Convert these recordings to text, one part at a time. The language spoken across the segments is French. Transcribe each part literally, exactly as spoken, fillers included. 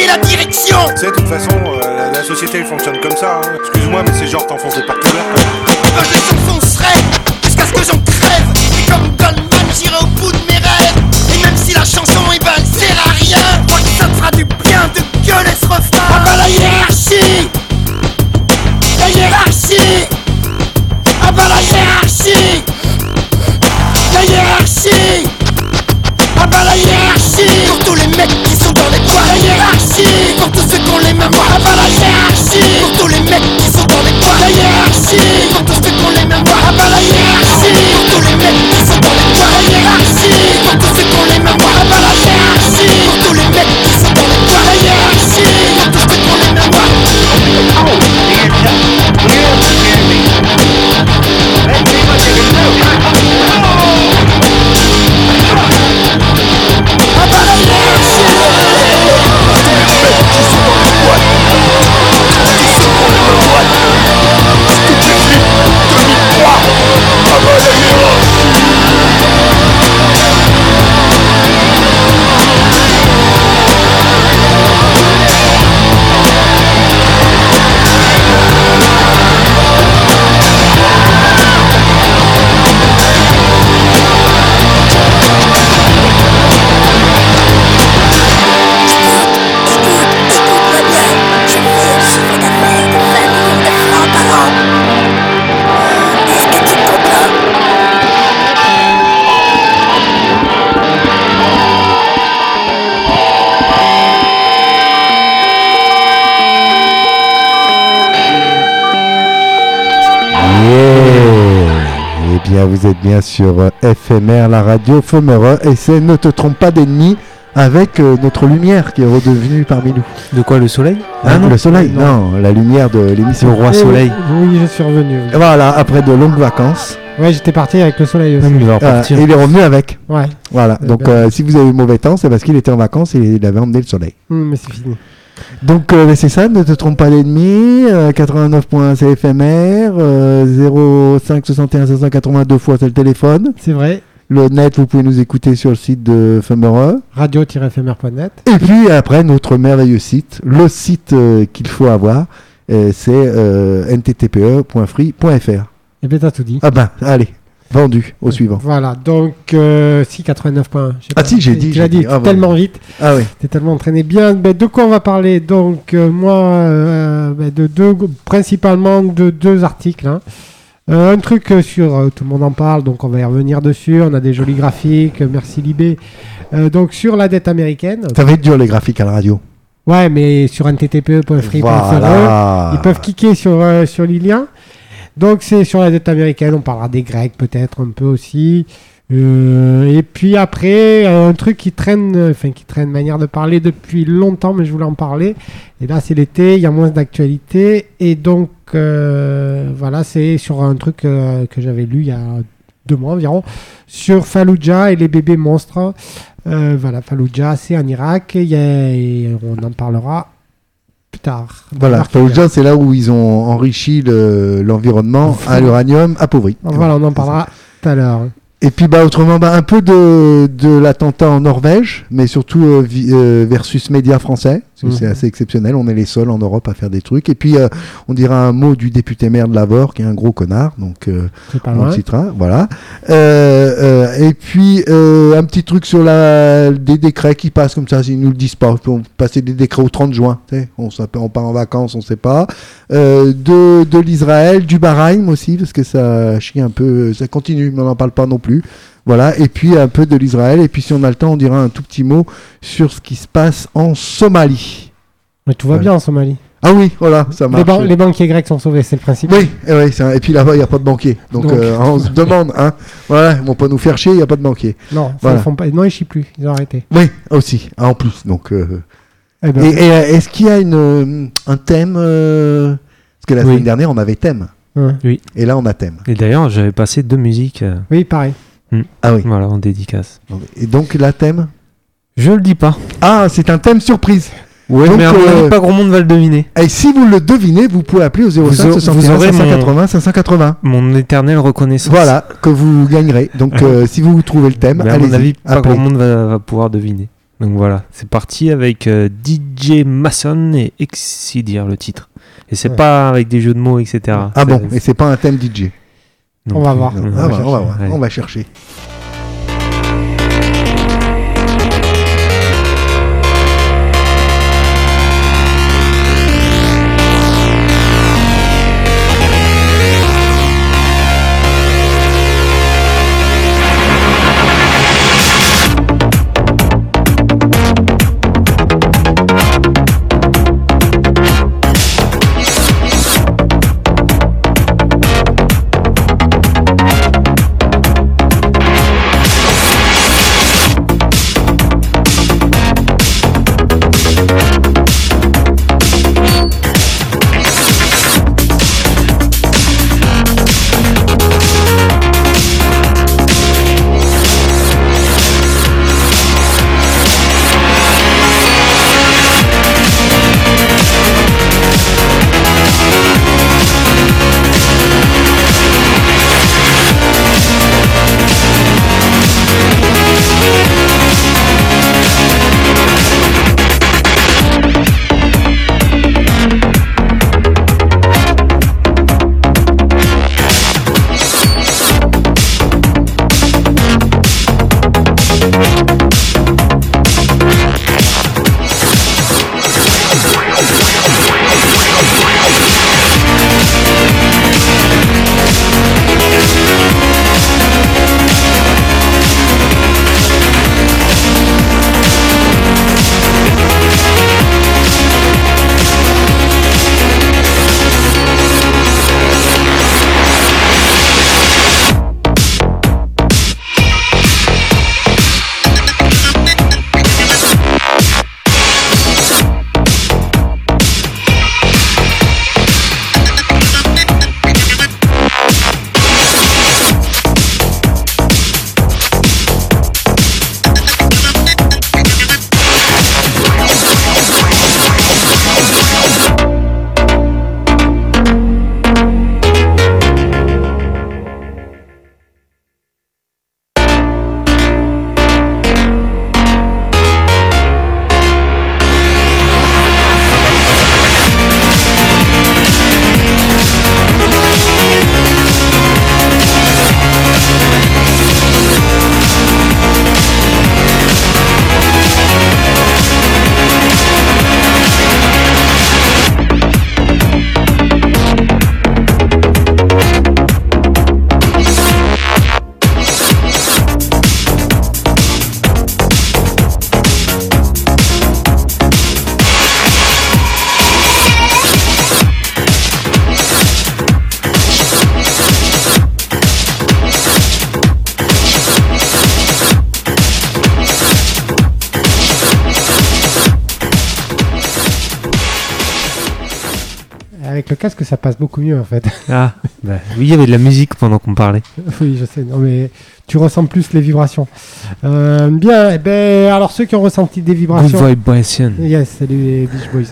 la direction. Tu sais, de toute façon, euh, la, la société elle fonctionne comme ça. Hein. Excuse-moi, mais c'est genre t'enfonces des partenaires. Quand je les enfoncerai jusqu'à ce que j'en crève. Et comme Goldman, j'irai au bout de mes rêves. Et même si la chanson, eh ben, elle sert à rien, je crois que ça te fera du bien de gueuler ce refrain. Ah bah la hiérarchie, la hiérarchie. Ah bah la hiérarchie, la hiérarchie. Ah bah la hiérarchie. Pour tous les mecs qui sont dans les bois, la hiérarchie. Pour tous ceux qui ont les mêmes voix, ah bah la hiérarchie. Pour tous les mecs qui sont dans les bois, la hiérarchie. Pour tous ceux qui ont les mêmes voix, ah bah la hiérarchie. Pour tous les mecs qui sont dans les bois, la hiérarchie. Pour tous ceux qui ont les mêmes voix, ah bah la hiérarchie. Pour tous les mecs qui sont dans les bois, la hiérarchie. Pour tous ceux qui ont les mêmes voix. Oh, let's see what you can do. Ah bah la hiérarchie. Qui sont dans les boîtes, qui sont dans les mêmes boîtes. Toutes les flics deux mille trois. Ah bah la hiérarchie. Vous êtes bien sur F M R, la radio Fommereux, et c'est Ne te trompe pas d'ennemi avec euh, notre lumière qui est redevenue parmi nous. De quoi, le soleil? Ah, non, le soleil, non. non, la lumière de l'émission. Le roi soleil. Oui, oui, je suis revenu. Oui. Voilà, après de longues vacances. Ouais, j'étais parti avec le soleil aussi. Il, euh, il est revenu avec. Ouais. Voilà, donc euh, si vous avez eu mauvais temps, c'est parce qu'il était en vacances et il avait emmené le soleil. Mmh, mais c'est fini. Donc euh, c'est ça, ne te trompe pas d'ennemi, euh, quatre-vingt-neuf point c F M R, euh, zéro cinq soixante et un cinq cent quatre-vingt-deux fois c'est le téléphone. C'est vrai. Le net, vous pouvez nous écouter sur le site de Fummereux. radio tiret f m r point net. Et puis après, notre merveilleux site, le site euh, qu'il faut avoir, euh, c'est euh, n t t p e point free point f r. Et bien t'as tout dit. Ah ben, allez. Vendu au suivant. Voilà, donc euh, si quatre-vingt-neuf points. Ah si, j'ai dit. Tu l'as dit, ah, tellement ouais. vite. Ah oui. T'es tellement entraîné. Bien, ben, de quoi on va parler? Donc euh, moi, euh, ben, de deux, principalement de deux articles. Hein. Euh, un truc sur, euh, tout le monde en parle, donc on va y revenir dessus. On a des jolis graphiques. Merci Libé. Euh, donc sur la dette américaine. Ça va être dur les graphiques à la radio. Ouais, mais sur n t t p e point free point f r, voilà. Ils peuvent cliquer sur euh, sur les liens. Donc c'est sur la dette américaine, on parlera des Grecs peut-être un peu aussi. Euh, et puis après, un truc qui traîne, enfin qui traîne, manière de parler depuis longtemps, mais je voulais en parler. Et là c'est l'été, il y a moins d'actualité. Et donc euh, voilà, c'est sur un truc euh, que j'avais lu il y a deux mois environ, sur Fallujah et les bébés monstres. Euh, voilà, Fallujah c'est en Irak, et, y a, et on en parlera plus tard. Voilà, Fallujah, c'est là où ils ont enrichi le, l'environnement à l'uranium appauvri. Voilà, on en parlera tout à l'heure. Et puis bah autrement bah un peu de de l'attentat en Norvège, mais surtout euh, vi, euh, versus médias français, parce que mmh. c'est assez exceptionnel. On est les seuls en Europe à faire des trucs. Et puis euh, on dira un mot du député maire de Lavore qui est un gros connard, donc euh, on le citera. Voilà. Euh, euh, et puis euh, un petit truc sur la des décrets qui passent comme ça, s'ils nous le disent pas. On peut passer des décrets au trente juin. On on part en vacances, on sait pas. Euh, de de l'Israël, du Bahreïn aussi, parce que ça chie un peu, ça continue, mais on n'en parle pas non plus. Voilà, et puis un peu de l'Israël, et puis si on a le temps, on dira un tout petit mot sur ce qui se passe en Somalie. Mais tout va ouais. bien en Somalie. Ah oui, voilà, ça marche. Les, ban- les banquiers grecs sont sauvés, c'est le principe. Oui, et, ouais, c'est un... et puis là-bas, il n'y a pas de banquier. Donc, Donc. Euh, on se demande, hein. Voilà, ils ne vont pas nous faire chier, il n'y a pas de banquier. Non, voilà. Ils font pas... non, ils ne chient plus, ils ont arrêté. Oui, aussi, ah, en plus. Donc, euh... eh ben, et, et euh, est-ce qu'il y a une, un thème euh... Parce que la oui. semaine dernière, on avait thème. Ouais. Oui. Et là, on a thème. Et d'ailleurs, j'avais passé deux musiques. Euh... Oui, pareil. Mmh. Ah oui. Voilà, en dédicace. Et donc, la thème ? Je le dis pas. Ah, c'est un thème surprise. Oui, mais euh, pas grand monde va le deviner. Et si vous le devinez, vous pouvez appeler au zéro cinq soixante et un cinq cent quatre-vingts cinq cent quatre-vingts. Mon éternelle reconnaissance. Voilà, que vous gagnerez. Donc, euh, si vous trouvez le thème, mais à allez-y. mon avis, pas appelez. grand monde va, va pouvoir deviner. Donc voilà, c'est parti avec euh, D J Mason et Exidir le titre. Et c'est Ouais. pas avec des jeux de mots, et cetera. Ah C'est- bon, et c'est pas un thème D J. non On va plus. voir. Non, Ah non. bah, on va voir, Ouais. on va chercher. Avec le casque, ça passe beaucoup mieux en fait. Ah, bah, oui, il y avait de la musique pendant qu'on parlait. Oui, je sais. Non, mais tu ressens plus les vibrations. Euh, bien. Eh ben, alors ceux qui ont ressenti des Good vibrations. vibration. Yes, salut les Beach Boys.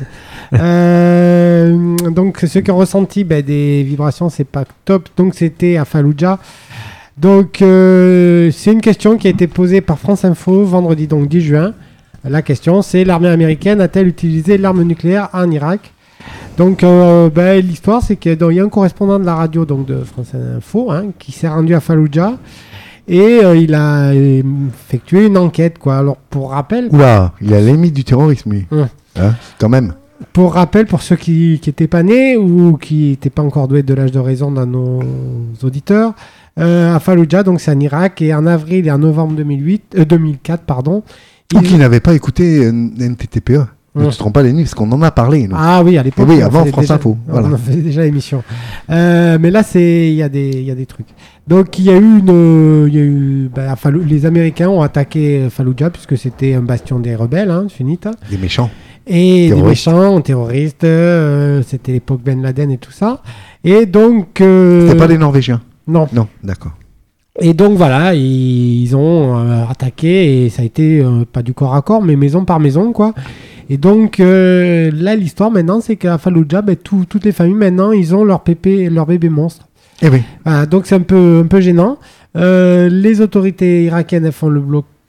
Euh, donc ceux qui ont ressenti ben, des vibrations, c'est pas top. Donc c'était à Fallujah. Donc euh, c'est une question qui a été posée par France Info vendredi donc dix juin. La question c'est: l'armée américaine a-t-elle utilisé l'arme nucléaire en Irak? Donc euh, ben, l'histoire c'est qu'il y a un correspondant de la radio donc de France Info hein, qui s'est rendu à Fallujah et euh, il a effectué une enquête quoi. Alors pour rappel, Oula, il a limite du terrorisme, lui. Hum. Hein, quand même. Pour rappel, pour ceux qui n'étaient pas nés ou qui n'étaient pas encore doués de l'âge de raison dans nos auditeurs, euh, à Fallujah, donc c'est en Irak, et en avril et en novembre deux mille huit, euh, deux mille quatre, pardon. Ou ils- qui n'avait pas écouté euh, N T T P E. Ne Hum. te trompe pas les nuits, parce qu'on en a parlé. nous. Ah oui, à l'époque. Eh oui, on avant faisait France déjà- Info, on voilà. en faisait déjà l'émission. Euh, mais là, c'est il y a des il y a des trucs. Donc il y a eu une il y a eu bah, à Fallou- les Américains ont attaqué Fallujah puisque c'était un bastion des rebelles hein, sunnites. Des méchants. Et Terroristes. des méchants, terroristes, euh, c'était l'époque Ben Laden et tout ça. Et donc... euh, C'était pas des Norvégiens. Non. Non, d'accord. Et donc voilà, ils, ils ont euh, attaqué et ça a été euh, pas du corps à corps, mais maison par maison, quoi. Et donc euh, là, l'histoire maintenant, c'est qu'à Fallujah, ben, tout- toutes les familles maintenant, ils ont leur pépé, leur bébé monstre. Eh oui. Voilà, donc c'est un peu, un peu gênant. Euh, les autorités irakiennes, elles font le bloc...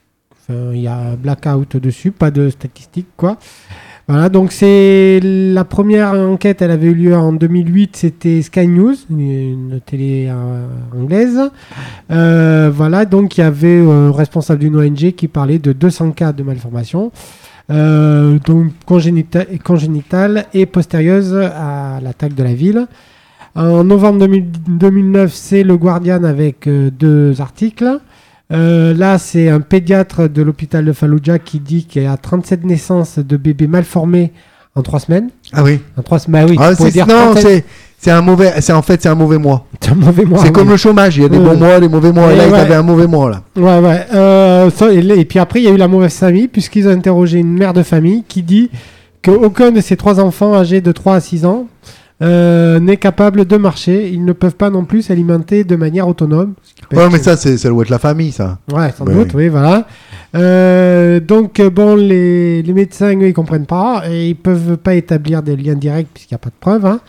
Enfin, il y a blackout dessus, pas de statistiques, quoi. Voilà, donc c'est la première enquête, elle avait eu lieu en deux mille huit, c'était Sky News, une télé euh, anglaise. Euh, voilà, donc il y avait un responsable d'une O N G qui parlait de deux cents cas de malformation, euh, donc congénita- congénitale et postérieuse à l'attaque de la ville. En novembre deux mille neuf, c'est le Guardian avec euh, deux articles. Euh, là, c'est un pédiatre de l'hôpital de Fallujah qui dit qu'il y a trente-sept naissances de bébés mal formés en trois semaines. Ah oui. En trois semaines, bah oui. Ah, tu pourrais c'est, dire non, trente-sept. c'est, c'est un mauvais. C'est en fait, c'est un mauvais mois. C'est un mauvais mois. c'est oui. comme le chômage. Il y a des Ouais. bons mois, des mauvais mois. Ouais, Et là, ils ouais. avaient un mauvais mois là. Ouais, ouais. Euh, ça, et, et puis après, il y a eu la mauvaise famille, puisqu'ils ont interrogé une mère de famille qui dit qu'aucun de ses trois enfants âgés de trois à six ans euh, n'est capable de marcher. Ils ne peuvent pas non plus s'alimenter de manière autonome. Ouais, mais ça, c'est, ça doit être la famille, ça. Ouais, sans Bah doute, oui, voilà. Euh, donc, euh, bon, les, les médecins, eux, ils comprennent pas et ils peuvent pas établir des liens directs puisqu'il n'y a pas de preuves. Hein.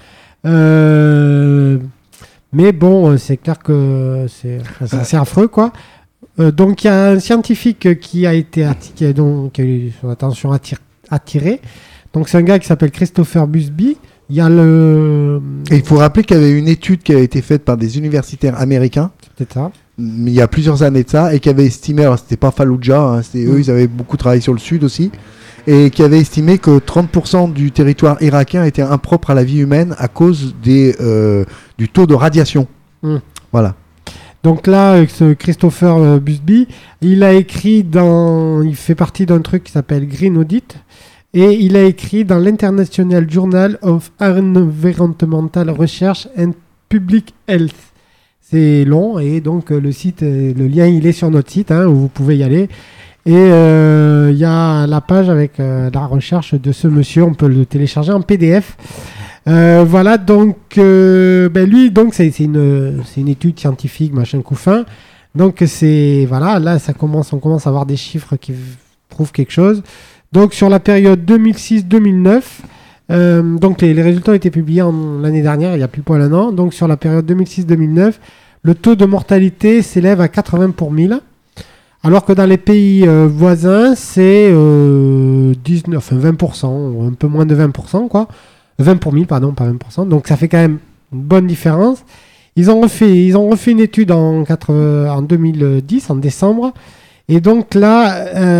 Euh, mais bon, euh, c'est clair que c'est, c'est assez affreux, quoi. Euh, donc, il y a un scientifique qui a été atti- qui a donc qui a eu son attention attir- attirée. Donc, c'est un gars qui s'appelle Christopher Busby. Il y a le. Et il faut rappeler qu'il y avait une étude qui avait été faite par des universitaires américains, C'est peut-être ça. il y a plusieurs années de ça, et qui avait estimé, alors c'était pas Fallujah, hein, c'était Mm. eux, ils avaient beaucoup travaillé sur le sud aussi, et qui avait estimé que trente pour cent du territoire irakien était impropre à la vie humaine à cause des, euh, du taux de radiation. Mm. Voilà. Donc là, avec ce Christopher euh, Busby, il a écrit dans, il fait partie d'un truc qui s'appelle Green Audit, et il a écrit dans l'International Journal of Environmental Research and Public Health. C'est long, et donc euh, le site, euh, le lien, il est sur notre site, hein, où vous pouvez y aller. Et euh, il y a la page avec euh, la recherche de ce monsieur, on peut le télécharger en P D F. Euh, voilà, donc euh, ben lui, donc c'est, c'est une c'est une étude scientifique, machin couffin. Donc c'est voilà, là ça commence, on commence à avoir des chiffres qui v- prouvent quelque chose. Donc sur la période deux mille six deux mille neuf, euh, donc les, les résultats ont été publiés en, l'année dernière, il y a plus poil un an. Donc sur la période deux mille six deux mille neuf, le taux de mortalité s'élève à quatre-vingts pour mille. Alors que dans les pays euh, voisins, c'est euh, dix-neuf, enfin vingt pour cent, ou un peu moins de vingt pour cent, quoi. vingt pour mille, pardon, pas vingt pour cent. Donc ça fait quand même une bonne différence. Ils ont refait, ils ont refait une étude en, quatre-vingts en deux mille dix, en décembre. Et donc là,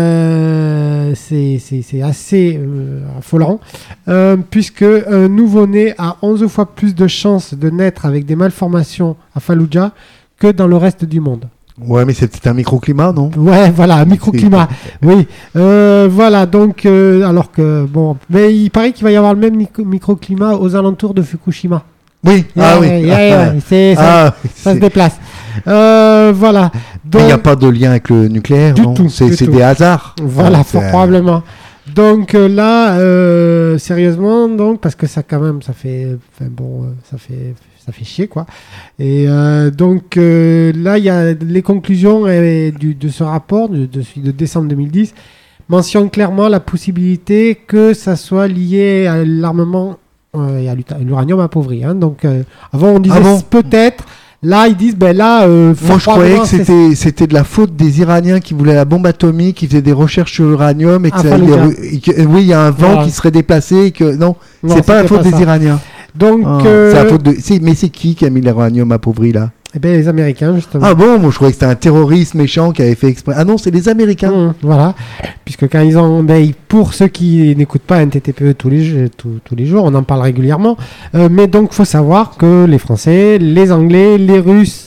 euh, c'est, c'est, c'est assez euh, affolant, euh, puisque un nouveau-né a onze fois plus de chances de naître avec des malformations à Fallujah que dans le reste du monde. Ouais, mais c'est peut-être un microclimat, non? Ouais, voilà, microclimat. Oui, euh, voilà, donc, euh, alors que, bon, mais il paraît qu'il va y avoir le même micro- microclimat aux alentours de Fukushima. Oui, ah oui. Ouais, ouais, ouais, c'est, ça, Ah, ça se c'est- déplace. Euh, voilà. Il Donc, n'y a pas de lien avec le nucléaire, Du non? tout, C'est, du c'est tout. des hasards. voilà, Ah, fort c'est- probablement. Donc euh, là, euh, sérieusement, donc, parce que ça, quand même, ça fait, enfin, bon, euh, ça fait, ça fait chier, quoi. Et euh, donc euh, là, il y a les conclusions euh, du, de ce rapport de, de celui de décembre deux mille dix mentionnent clairement la possibilité que ça soit lié à l'armement euh, et à l'uta- à l'uranium appauvri. Hein. Donc euh, avant, on disait Ah bon peut-être. Là, ils disent, ben là, euh, Moi, je fort croyais que probablement, c'est- c'était, c'était de la faute des Iraniens qui voulaient la bombe atomique, qui faisaient des recherches sur l'uranium et que, Ah, ça- Fallujah. et que- oui, il y a un vent Voilà. qui serait déplacé et que non, Non, c'est pas la c'était faute pas des ça. Iraniens. Donc, Ah, euh, c'est la faute de. c'est- Mais c'est qui qui a mis l'uranium appauvri là? eh ben, les Américains, justement. Ah bon, moi je croyais que c'était un terroriste méchant qui avait fait exprès. Ah non, c'est les Américains. Mmh, voilà, puisque quand ils ont, ben, ils- pour ceux qui n'écoutent pas N T T P E tous les, jeux- tous, tous les jours, on en parle régulièrement. Euh, mais donc, faut savoir que les Français, les Anglais, les Russes,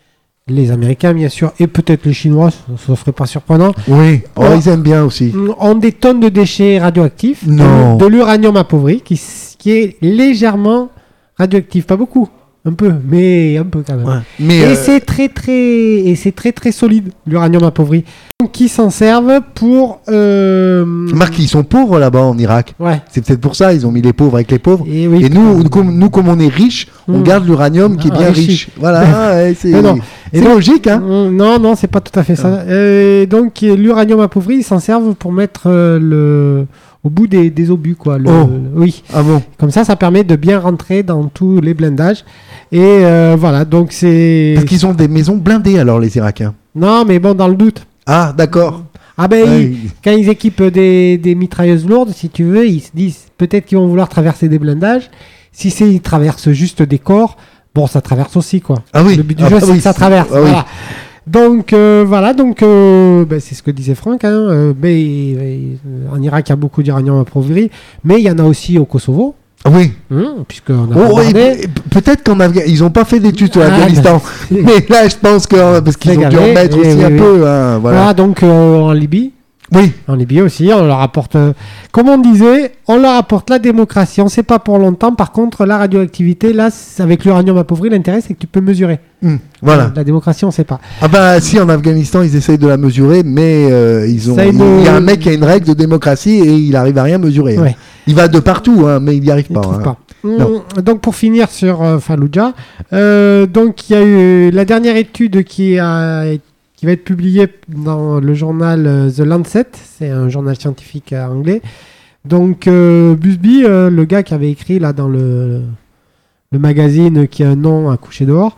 les Américains, bien sûr, et peut-être les Chinois, ça, ça serait pas surprenant, Oui, oh, Oh. ils aiment bien aussi. ont des tonnes de déchets radioactifs, de- Non. de, l'uranium appauvri, qui, s- qui est légèrement radioactif, pas beaucoup, un peu, mais un peu quand même. Mais Et euh, c'est très très et c'est très très solide l'uranium appauvri. Donc qui s'en servent pour euh... Marc, ils sont pauvres là-bas en Irak. Ouais. C'est peut-être pour ça, ils ont mis les pauvres avec les pauvres. Et oui. Et nous, nous, comme, nous, comme on est riches, on Mm. garde l'uranium qui est bien Enrichi. riche. Voilà, ouais, c'est, Mais non. c'est Et donc- logique, hein. Mm, Non non c'est pas tout à fait ça. Euh, donc l'uranium appauvri ils s'en servent pour mettre euh, le au bout des, des obus quoi. Le... Oh. Oui. Ah bon. Comme ça ça permet de bien rentrer dans tous les blindages. Et euh, voilà donc c'est. Parce qu'ils ont des maisons blindées alors les Irakiens. Non mais bon dans le doute. Ah, d'accord. Ah ben, Ouais, ils- quand ils équipent des, des mitrailleuses lourdes, si tu veux, ils se disent peut-être qu'ils vont vouloir traverser des blindages. Si c'est ils traversent juste des corps, bon, ça traverse aussi, quoi. Ah oui. Le but du Ah jeu, bah c'est oui, que ça c'est- traverse. ah oui. Voilà. Donc euh, voilà, donc euh, ben, c'est ce que disait Franck. Hein, euh, ben, euh, en Irak, il y a beaucoup d'uranium appauvri, mais il y en a aussi au Kosovo, Ah oui. hein, puisqu'on a Oh, bombardé. et- et peut-être qu'en Afghanistan, ils n'ont pas fait d'études sur Ah, l'Afghanistan. ben, Mais là, je pense que parce qu'ils C'est ont dû gavé, en mettre oui, aussi oui, un oui. peu. Hein, Voilà, voilà. donc euh, en Libye. Oui. En Libye aussi, on leur apporte, euh, comme on disait, on leur apporte la démocratie. On ne sait pas pour longtemps. Par contre, la radioactivité, là, c'est- avec l'uranium appauvri, l'intérêt, c'est que tu peux mesurer. Hum, voilà. Euh, La démocratie, on ne sait pas. Ah bah si, en Afghanistan, ils essayent de la mesurer, mais euh, ils ont. Ça, Il une- y a un mec qui a une règle de démocratie et il arrive à rien mesurer. hein. Ouais. Il va de partout, hein, mais il n'y arrive Ils pas. trouvent hein. pas. Non. Hum, Donc pour finir sur euh, Fallujah, euh, donc il y a eu la dernière étude qui a qui va être publiée dans le journal euh, The Lancet, c'est un journal scientifique euh, anglais. Donc euh, Busby, euh, le gars qui avait écrit là dans le le magazine qui a un nom à coucher dehors.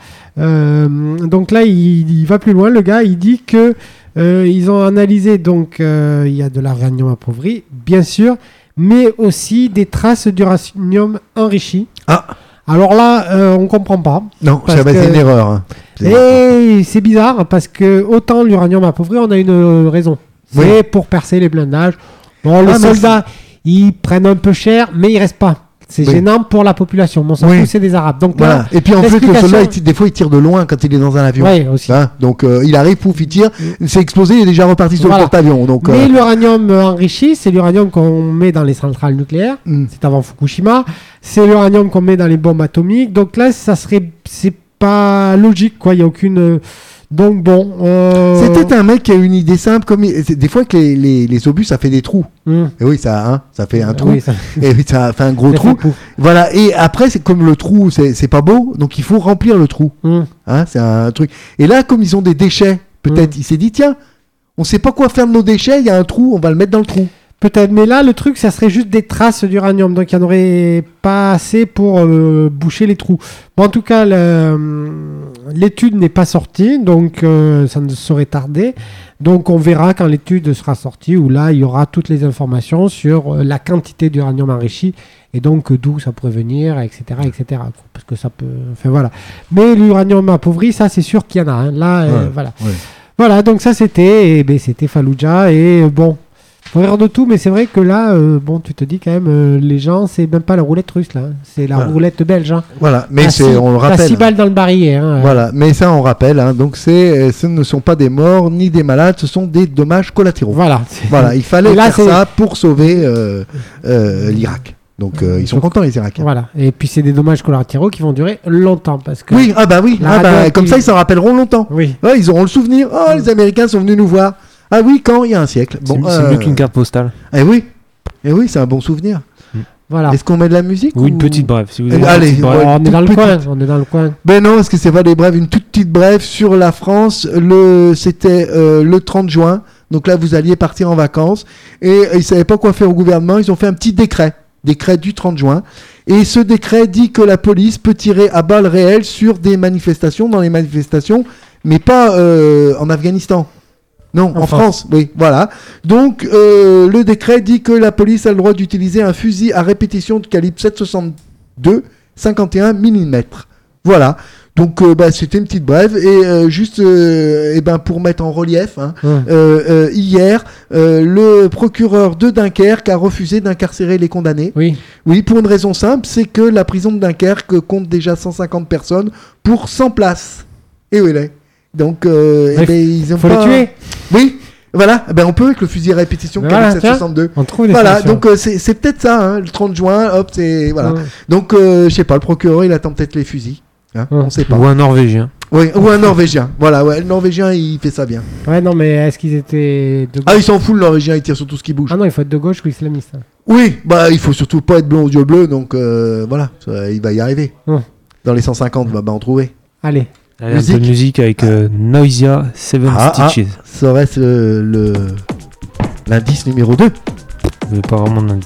euh, donc là il, il va plus loin, le gars, il dit que euh, ils ont analysé donc euh, il y a de l'uranium appauvri, bien sûr, mais aussi des traces d'uranium enrichi. Ah. Alors là, euh, on comprend pas. Non, Parce ça va être que- une erreur. hein. C'est- Et c'est bizarre parce que autant l'uranium appauvri, on a une euh, raison. C'est Oui. pour percer les blindages. Bon, les Ah, mais soldats, ils prennent un peu cher, mais ils restent pas. C'est Oui. gênant pour la population. Bon, on s'en Oui. fout, c'est des Arabes. Donc Voilà. là, Et puis en plus, le l'explication- soldat, il tire- des fois, il tire de loin quand il est dans un avion. ouais, aussi. Hein, donc euh, il arrive, pouf, il tire, c'est explosé, il est déjà reparti sur Voilà. le porte-avions. Donc, Mais euh, l'uranium enrichi, c'est l'uranium qu'on met dans les centrales nucléaires. hum. C'est avant Fukushima. C'est l'uranium qu'on met dans les bombes atomiques. Donc là, ça serait, c'est pas logique, quoi. Il y a aucune. euh, Donc bon. euh, C'était un mec qui a une idée simple, comme il- c'est- des fois que les, les, les obus, ça fait des trous. hum. Et oui, ça, hein, ça fait un trou. Oui, ça- Et oui, ça fait un gros ça trou. fait pouf. Voilà. Et après, c'est comme le trou, c'est c'est pas beau, donc il faut remplir le trou. Hum. Hein, c'est un truc. Et là, comme ils ont des déchets, peut-être, il s'est dit, tiens, on sait pas quoi faire de nos déchets, il y a un trou, on va le mettre dans le trou. Peut-être, mais là, le truc, ça serait juste des traces d'uranium, donc il n'y en aurait pas assez pour euh, boucher les trous. Bon, en tout cas, le- l'étude n'est pas sortie, donc euh, ça ne saurait tarder. Donc on verra quand l'étude sera sortie, où là, il y aura toutes les informations sur euh, la quantité d'uranium enrichi, et donc euh, d'où ça pourrait venir, et cetera, et cetera. Parce que ça peut... Enfin, voilà. Mais l'uranium appauvri, ça, c'est sûr qu'il y en a. hein. Là, euh, Ouais, voilà. ouais. Voilà, donc ça, c'était... Et ben, c'était Fallujah, et euh, bon... Faut rire de tout, mais c'est vrai que là, euh, bon, tu te dis quand même, euh, les gens, c'est même pas la roulette russe là, hein. C'est la Voilà. roulette belge. Hein. Voilà. Mais T'as c'est, six- on le t'as rappelle. six balles dans le barillet. Hein, euh. Voilà, mais ça on rappelle, hein. Donc c'est, euh, ce ne sont pas des morts ni des malades, ce sont des dommages collatéraux. Voilà. Voilà, il fallait Et là, faire c'est- ça pour sauver euh, euh, l'Irak. Donc euh, ils sont Donc, contents les Irakiens. Voilà. Et puis c'est des dommages collatéraux qui vont durer longtemps parce que. Oui, ah bah oui, La ah bah, radioactivité- comme ça ils s'en rappelleront longtemps. Oui. Ouais, ils auront le souvenir. Oh, les Américains sont venus nous voir. Ah oui, quand il y a un siècle. C'est Bon, c'est euh, mieux qu'une carte postale. Eh oui, eh oui, c'est un bon souvenir. Voilà. Est-ce qu'on met de la musique Ou une ou- petite brève. Si vous Eh, avez une allez, petite brève. ouais. on est dans le toute coin. On est dans le coin. Ben non, parce que c'est pas des brèves, une toute petite brève sur la France. Le, c'était euh, le trente juin. Donc là, vous alliez partir en vacances et euh, ils savaient pas quoi faire au gouvernement. Ils ont fait un petit décret, décret du trente juin. Et ce décret dit que la police peut tirer à balles réelles sur des manifestations, dans les manifestations, mais pas euh, en Afghanistan. Non, en, En France. France. oui, voilà. Donc, euh, le décret dit que la police a le droit d'utiliser un fusil à répétition de calibre sept virgule soixante-deux, cinquante et un millimètres. Voilà. Donc, euh, bah, c'était une petite brève. Et euh, juste, euh, eh ben, pour mettre en relief, hein, Hum. euh, euh, hier, euh, le procureur de Dunkerque a refusé d'incarcérer les condamnés. Oui. Oui, pour une raison simple, c'est que la prison de Dunkerque compte déjà cent cinquante personnes pour cent places. Et oui, là. Donc, euh, eh Ouais, ben, ils ont Faut pas... les tuer. Oui, voilà, eh ben on peut avec le fusil à répétition Ben calibre voilà, sept tiens. soixante-deux. On trouve des Voilà, solutions. donc euh, c'est c'est peut-être ça, hein, le trente juin, hop, c'est... Voilà. Hum. Donc, euh, je sais pas, le procureur, il attend peut-être les fusils. Hein, Hum. on sait pas. Ou un Norvégien. Oui, ou un Norvégien. Voilà, ouais, le Norvégien, il fait ça bien. Ouais, non, mais est-ce qu'ils étaient de Ah, gauche? il s'en fout, le Norvégien, il tire sur tout ce qui bouge. Ah non, il faut être de gauche ou islamiste. hein. Oui, bah, il faut surtout pas être blond aux yeux bleus, donc euh, voilà, ça, il va y arriver. Hum. Dans les cent cinquante, bah, bah, on trouvait. Allez. Allez, un Musique. peu de musique avec euh, Noisia Seven Ah, ah. Stitches. Serait-ce euh, le... l'indice numéro deux? Mais pas vraiment d'indice.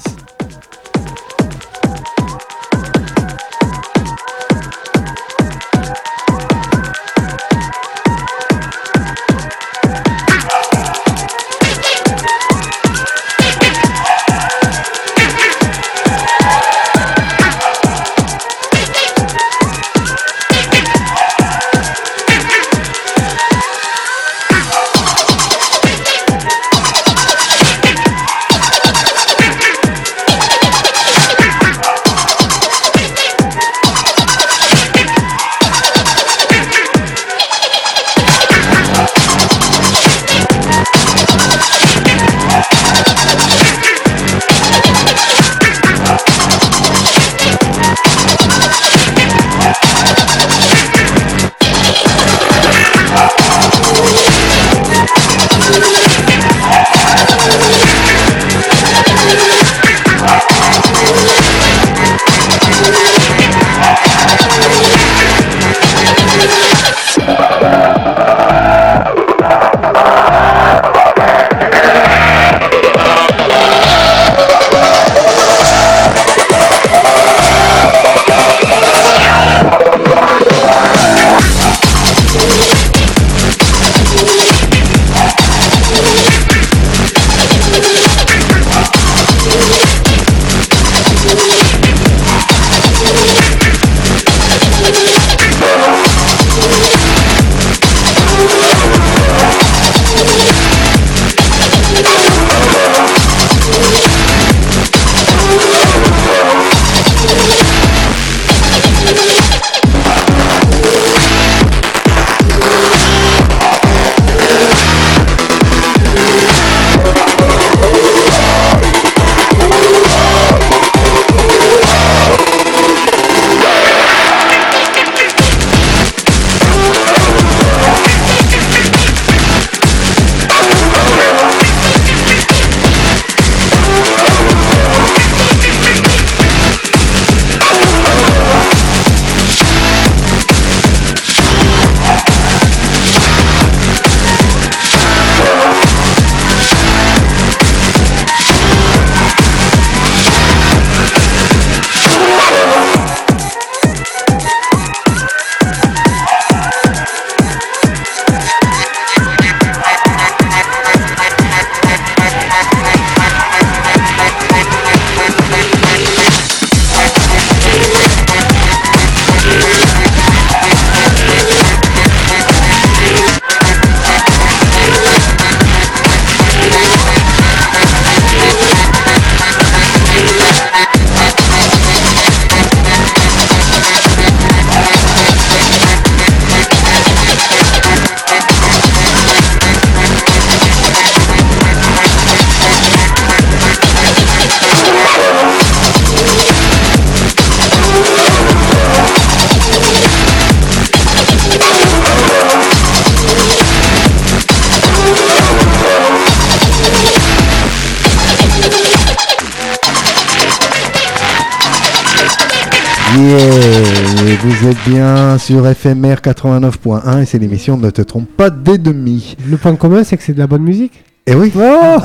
Yeah, et vous êtes bien sur F M R quatre-vingt-neuf point un et c'est l'émission Ne te trompe pas des demi. Le point commun, c'est que c'est de la bonne musique. Eh oui. Oh ah,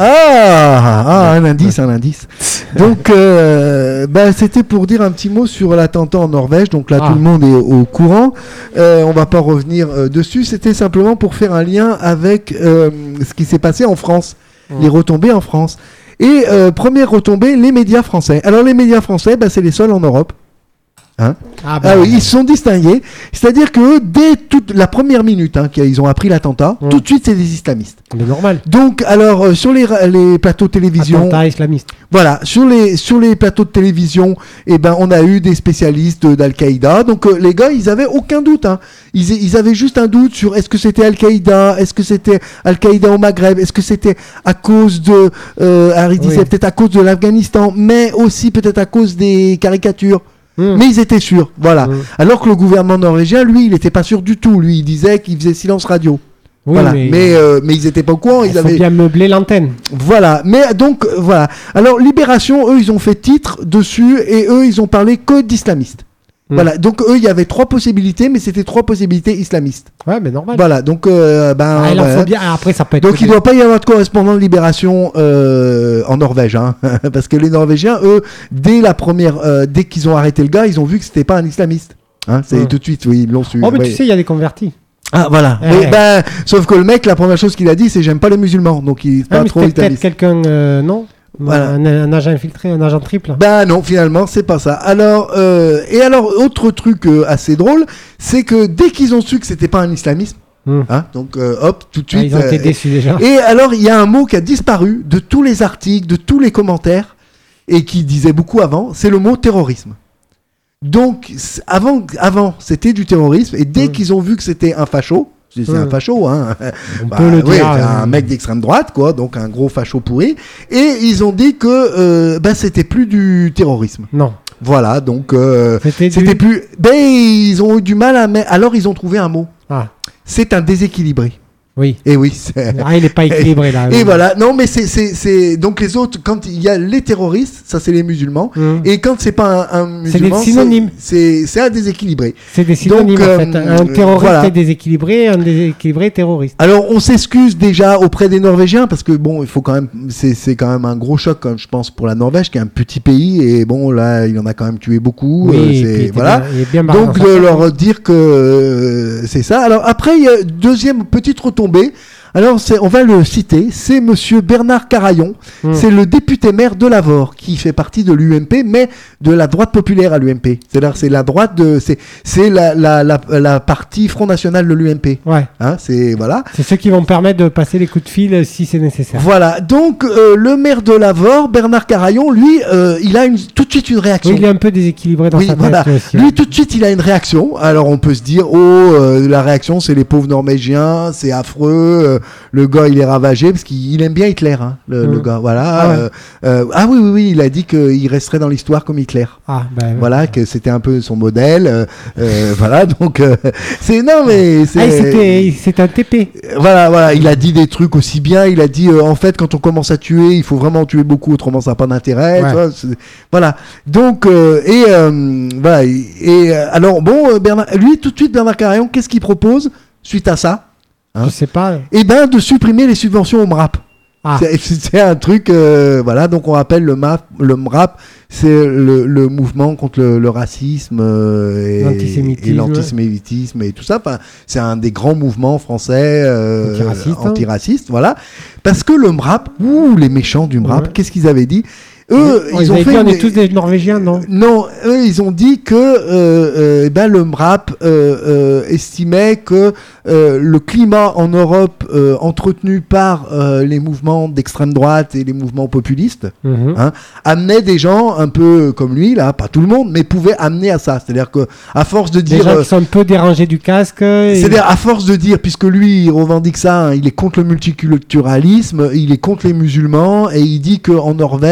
ah, un indice, un indice. Donc, euh, bah, c'était pour dire un petit mot sur l'attentat en Norvège. Donc là, Ah. tout le monde est au courant. Euh, on va pas revenir euh, dessus. C'était simplement pour faire un lien avec euh, ce qui s'est passé en France, Mmh. les retombées en France. Et euh, première retombée, les médias français. Alors les médias français, bah, c'est les seuls en Europe. Hein Ah, bah, ah oui, ils se sont distingués. C'est-à-dire que eux, dès toute la première minute hein, qu'ils ont appris l'attentat, Mmh. tout de suite c'est des islamistes. c'est normal. Donc alors euh, sur les, ra- les plateaux de télévision, Attentat islamiste. voilà, sur les sur les plateaux de télévision, eh ben on a eu des spécialistes euh, d'Al-Qaïda. Donc euh, les gars, ils avaient aucun doute. Hein. Ils, ils avaient juste un doute sur est-ce que c'était Al-Qaïda, est-ce que c'était Al-Qaïda au Maghreb, est-ce que c'était à cause de, euh, alors ils disaient Oui. peut-être à cause de l'Afghanistan, mais aussi peut-être à cause des caricatures. Mmh. Mais ils étaient sûrs, voilà. Mmh. Alors que le gouvernement norvégien, lui, il n'était pas sûr du tout. Lui, il disait qu'il faisait silence radio. Oui, voilà. mais, Mais, euh, mais ils n'étaient pas au courant. il Ils faut avaient. bien meubler l'antenne. Voilà. Mais donc, euh, voilà. Alors, Libération, eux, ils ont fait titre dessus et eux, ils ont parlé que d'islamistes. Mmh. Voilà. Donc, eux, il y avait trois possibilités, mais c'était trois possibilités islamistes. Ouais, mais normal. Voilà. Donc, euh, ben. Ah, il en voilà. faut bien. Après, ça peut être. Donc que il ne des- doit pas y avoir de correspondant de Libération euh, en Norvège, hein. Parce que les Norvégiens, eux, dès la première, euh, dès qu'ils ont arrêté le gars, ils ont vu que c'était pas un islamiste. Hein, c'est Hum. tout de suite, oui, ils l'ont su. Oh, mais ouais. tu sais, il y a des convertis. Ah voilà. Eh Oui, ouais. ben, sauf que le mec, la première chose qu'il a dit, c'est j'aime pas les musulmans, donc il est Ah, pas mais trop c'était peut-être islamiste. quelqu'un, euh, non Voilà. un, un agent infiltré, un agent triple. Ben non, finalement, c'est pas ça. Alors, euh, et alors, autre truc euh, assez drôle, c'est que dès qu'ils ont su que c'était pas un islamisme, Hum. hein, donc euh, hop, tout de Ah, suite. ils ont été euh, déçus déjà. Et alors, il y a un mot qui a disparu de tous les articles, de tous les commentaires, et qui disait beaucoup avant, c'est le mot terrorisme. Donc, c- avant, avant c'était du terrorisme, et dès Mm. qu'ils ont vu que c'était un facho, c'est c'est un Mm. facho, hein. On Bah, peut le oui, dire. c'est euh, un mec d'extrême droite, quoi, donc un gros facho pourri, et ils ont dit que euh, bah, c'était plus du terrorisme. Non. Voilà, donc euh, C'était du- c'était plus. Ben, ils ont eu du mal à mettre. Alors, ils ont trouvé un mot. Ah, C'est un déséquilibré. oui. Et oui, c'est. Ah, il n'est pas équilibré là. Et voilà, non mais c'est, c'est, c'est... Donc les autres, quand il y a les terroristes, ça c'est les musulmans, Hum. et quand c'est pas un, un C'est des musulman, synonymes. C'est, c'est un déséquilibré. C'est des synonymes Donc, en euh, fait. Un terroriste voilà. est déséquilibré, un déséquilibré est terroriste. Alors on s'excuse déjà auprès des Norvégiens, parce que bon, il faut quand même... C'est, c'est quand même un gros choc, quand je pense, pour la Norvège, qui est un petit pays, et bon, là, il en a quand même tué beaucoup. Oui, euh, et c'est... puis il était Voilà. bien- il est bien barré Donc dans de sa tête, leur hein. dire que euh, c'est ça. Alors après, il y a deuxième petite retombée. Alors c'est, on va le citer, c'est Monsieur Bernard Carayon, Hmm. c'est le député maire de Lavore qui fait partie de l'U M P, mais de la droite populaire à l'U M P. C'est-à-dire c'est la droite de, c'est, c'est la, la, la, la partie Front National de l'U M P. Ouais. Hein, c'est voilà. C'est ceux qui vont permettre de passer les coups de fil euh, si c'est nécessaire. Voilà. Donc euh, le maire de Lavore, Bernard Carayon, lui, euh, il a une, tout de suite une réaction. Oui, il est un peu déséquilibré dans Oui, sa tête voilà. lui aussi. Lui, ouais. tout de suite, il a une réaction. Alors, on peut se dire, oh, euh, la réaction, c'est les pauvres Norvégiens, c'est affreux. euh, le gars, il est ravagé parce qu'il il aime bien Hitler, hein, le, Mhm. le gars. Voilà. Ah ouais. euh, euh, ah oui, oui, oui, il a dit qu'il resterait dans l'histoire comme Hitler. Ah, ben, Voilà, que c'était un peu son modèle. euh, euh, voilà, donc euh, c'est non mais c'est. Ah, c'était, c'était un T P. Voilà, voilà, il a dit des trucs aussi bien. Il a dit, euh, en fait, quand on commence à tuer, il faut vraiment tuer beaucoup, autrement ça n'a pas d'intérêt. Ouais. tu vois, c'est- Voilà. Donc, euh, et euh, voilà. Et, et, euh, alors, bon, euh, Bernard, lui, tout de suite, Bernard Carayon, qu'est-ce qu'il propose suite à ça? Hein Je sais pas. Eh ben, de supprimer les subventions au M R A P. Ah, C'est- C'est un truc, euh, voilà, donc on rappelle le, M A P, le M R A P, c'est le, le mouvement contre le, le racisme euh, et, L'antisémitisme. et l'antisémitisme et tout ça. Enfin, c'est un des grands mouvements français euh, Antiracistes, hein. antiracistes, voilà. Parce que le M R A P, ouh, les méchants du M R A P, Ouais. qu'est-ce qu'ils avaient dit? Eux, on ils ils ont avaient fait dit, on une- est tous des Norvégiens, non? non, eux, ils ont dit que euh, euh, eh ben, le M R A P euh, euh, estimait que euh, le climat en Europe euh, entretenu par euh, les mouvements d'extrême droite et les mouvements populistes Mhm. hein, amenait des gens un peu comme lui, là, pas tout le monde, mais pouvait amener à ça. C'est-à-dire que à force de Des dire... gens euh, qui sont un peu dérangés du casque. et- c'est-à-dire, à force de dire, puisque lui, il revendique ça, hein, il est contre le multiculturalisme, il est contre les musulmans, et il dit qu'en Norvège, le gouvernement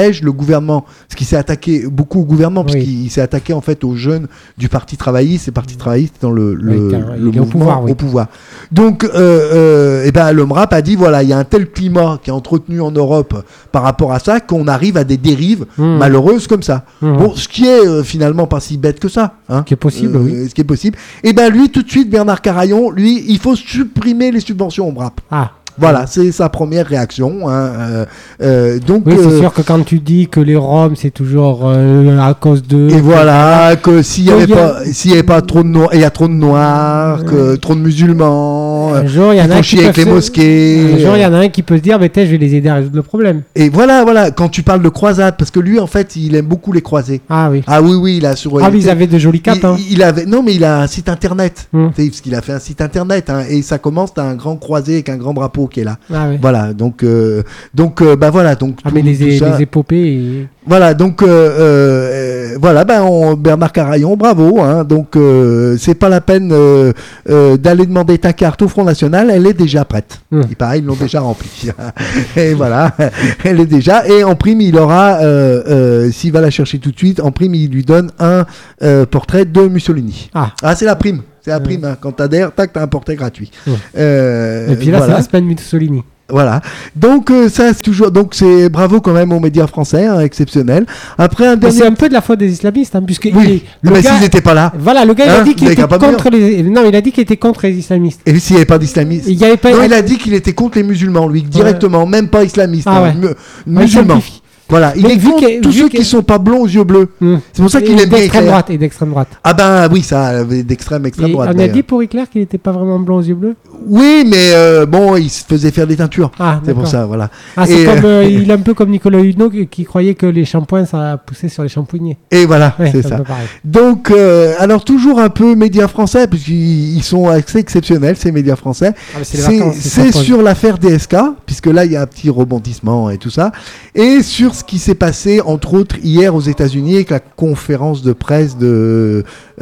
gouvernement, parce qu'il s'est attaqué beaucoup au gouvernement, parce Oui. qu'il s'est attaqué en fait aux jeunes du Parti travailliste, et Parti travailliste dans le, le, Oui, car le il est au mouvement pouvoir, oui. au pouvoir. Donc, euh, euh, et ben, le M R A P a dit voilà, il y a un tel climat qui est entretenu en Europe par rapport à ça qu'on arrive à des dérives Mmh. malheureuses comme ça. Mmh. Bon, ce qui est euh, finalement pas si bête que ça. Hein. Qui est possible, Euh, oui. Ce qui est possible. Et ben lui, tout de suite, Bernard Carayon, lui, il faut supprimer les subventions au M R A P. Ah. Voilà, c'est sa première réaction. Hein. Euh, euh, donc, Oui, c'est euh, sûr que quand tu dis que les Roms, c'est toujours euh, à cause de. et voilà, que s'il y Donc, avait il y a- pas, s'il y avait pas trop de noirs, il y a trop de noirs, que trop de musulmans, Un euh, jour, il y en ils a font qui chier avec peuvent les se- mosquées. Un jour, il y en a un qui peut se dire, mais tiens, je vais les aider à résoudre le problème. Et voilà, voilà, quand tu parles de croisade, parce que lui, en fait, il aime beaucoup les croisés. Ah oui. Ah oui, oui, il a sur. Ah, mais ils avaient de jolis capes, hein. Il, il avait, non, mais il a un site internet. Hum. Tu sais, parce qu'il a fait un site internet, hein, et ça commence, t'as un grand croisé avec un grand drapeau qui est là. Ah oui. Voilà, donc, euh, donc, euh, bah voilà, donc. Ah, tout- mais les, tout ça- les épopées. et- Voilà, donc, euh, euh, voilà, ben, on- Bernard Carayon, bravo, hein, donc, euh, c'est pas la peine euh, euh, d'aller demander ta carte au Front National, elle est déjà prête. Hum. Il paraît, ils l'ont déjà remplie. Et voilà, elle est déjà, et en prime, il aura, euh, euh, s'il va la chercher tout de suite, en prime, il lui donne un euh, portrait de Mussolini. Ah. Ah, c'est la prime. C'est la Ouais. prime. Hein. Quand t'adhères, tac, t'as un portrait gratuit. Ouais. Euh, Et puis là, voilà. c'est la semaine Mussolini. Voilà. Donc euh, ça, c'est toujours. Donc c'est bravo quand même aux médias français, hein, exceptionnel. Après un Mais dernier. c'est un peu de la faute des islamistes, hein, puisque il Oui. est- le mais gars. s'ils n'étaient pas là. Voilà, le gars, il Hein, a dit qu'il vous avez était qu'à pas me contre les. Non, il a dit qu'il était contre les islamistes. Et s'il n'y avait pas d'islamistes. Il y avait pas. Non, il a dit qu'il était contre les musulmans, lui, directement, même pas islamiste. Ah hein, ouais. mu- Ouais, il musulmans. simplifie. Voilà, il Mais est vu contre que- tous vu ceux que- qui sont pas blonds aux yeux bleus. Hum. C'est pour ça qu'il Et aime bien d'extrême Hitler. droite et d'extrême droite. Ah ben oui, ça, euh, d'extrême extrême Et droite. on a d'ailleurs. dit pour Hitler qu'il n'était pas vraiment blond aux yeux bleus. Oui, mais euh, bon, il se faisait faire des teintures. Ah, C'est pour d'accord. ça, voilà. Ah, c'est Et, comme euh, euh, il est un peu comme Nicolas Hulot qui, qui croyait que les shampoings ça poussait sur les shampooiniers. Et voilà, Ouais, c'est un ça. peu pareil. Donc, euh, alors toujours un peu médias français, puisqu'ils ils sont assez exceptionnels, ces médias français. Ah, mais c'est les C'est vacances, c'est c'est ça, sur l'affaire D S K, puisque là, il y a un petit rebondissement et tout ça. Et sur ce qui s'est passé, entre autres, hier aux États-Unis, avec la conférence de presse de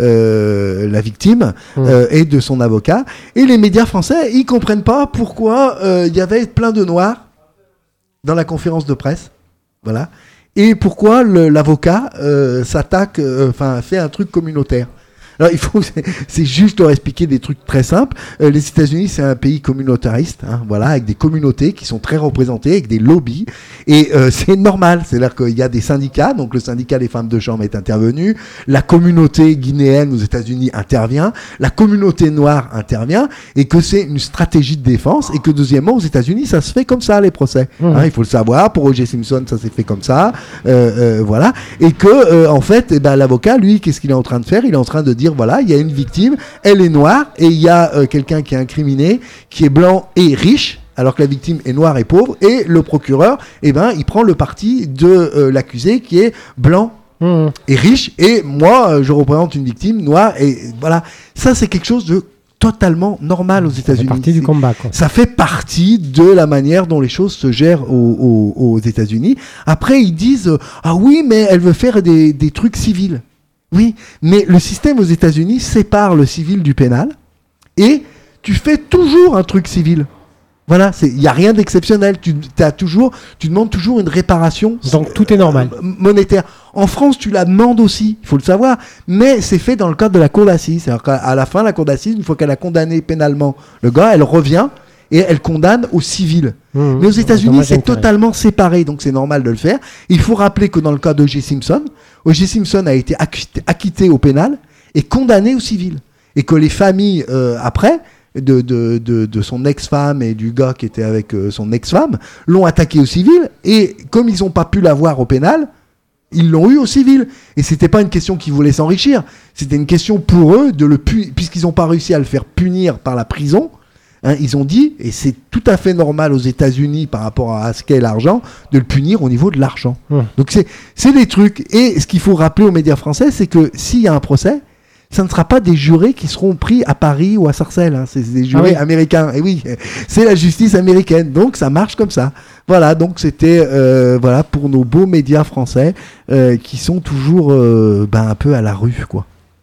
euh, la victime Mmh. euh, et de son avocat. Et les médias français, ils comprennent pas pourquoi euh, il y avait plein de noirs dans la conférence de presse. Voilà. Et pourquoi le- l'avocat euh, s'attaque, euh, enfin, fait un truc communautaire. Alors, il faut, c'est juste leur expliquer des trucs très simples. Euh, les États-Unis, c'est un pays communautariste, hein, voilà, avec des communautés qui sont très représentées, avec des lobbies, et euh, c'est normal. C'est-à-dire qu'il y a des syndicats, donc le syndicat des femmes de chambre est intervenu, la communauté guinéenne aux États-Unis intervient, la communauté noire intervient, et que c'est une stratégie de défense, et que deuxièmement, aux États-Unis, ça se fait comme ça les procès. Mmh. Hein, il faut le savoir. Pour O J Simpson, ça s'est fait comme ça, euh, euh, voilà, et que euh, en fait, eh ben, l'avocat, lui, qu'est-ce qu'il est en train de faire? Il est en train de dire voilà, il y a une victime, elle est noire, et il y a euh, quelqu'un qui est incriminé, qui est blanc et riche, alors que la victime est noire et pauvre, et le procureur, eh ben, il prend le parti de euh, l'accusé qui est blanc Mmh. et riche, et moi, euh, je représente une victime noire, et voilà, ça c'est quelque chose de totalement normal aux Ça fait États-Unis. partie du C'est- combat, quoi. ça fait partie de la manière dont les choses se gèrent aux, aux- aux États-Unis. Après, ils disent euh, ah oui, mais elle veut faire des, des trucs civils. Oui, mais le système aux États-Unis sépare le civil du pénal, et tu fais toujours un truc civil. Voilà, il n'y a rien d'exceptionnel. Tu, t'as toujours, tu demandes toujours une réparation. Donc tout est normal. euh, monétaire. En France, tu la demandes aussi, il faut le savoir, mais c'est fait dans le cadre de la cour d'assises. C'est-à-dire qu'à la fin, la cour d'assises, une fois qu'elle a condamné pénalement le gars, elle revient et elle condamne au civil. Mmh. Mais aux États-Unis, Dommage c'est d'intérêt. totalement séparé, donc c'est normal de le faire. Il faut rappeler que dans le cas d'O J Simpson, O J Simpson a été acquitté, acquitté au pénal et condamné au civil. Et que les familles, euh, après, de, de, de, de son ex-femme et du gars qui était avec euh, son ex-femme, l'ont attaqué au civil, et comme ils n'ont pas pu l'avoir au pénal, ils l'ont eu au civil. Et c'était pas une question qu'ils voulaient s'enrichir, c'était une question pour eux, de le pu- puisqu'ils n'ont pas réussi à le faire punir par la prison. Hein, ils ont dit, et c'est tout à fait normal aux États-Unis par rapport à ce qu'est l'argent, de le punir au niveau de l'argent. Mmh. Donc c'est, c'est des trucs. Et ce qu'il faut rappeler aux médias français, c'est que s'il y a un procès, ça ne sera pas des jurés qui seront pris à Paris ou à Sarcelles. Hein. C'est des jurés Ah oui. américains. Et oui, c'est la justice américaine. Donc ça marche comme ça. Voilà, donc c'était euh, voilà, pour nos beaux médias français euh, qui sont toujours euh, ben, un peu à la rue, quoi.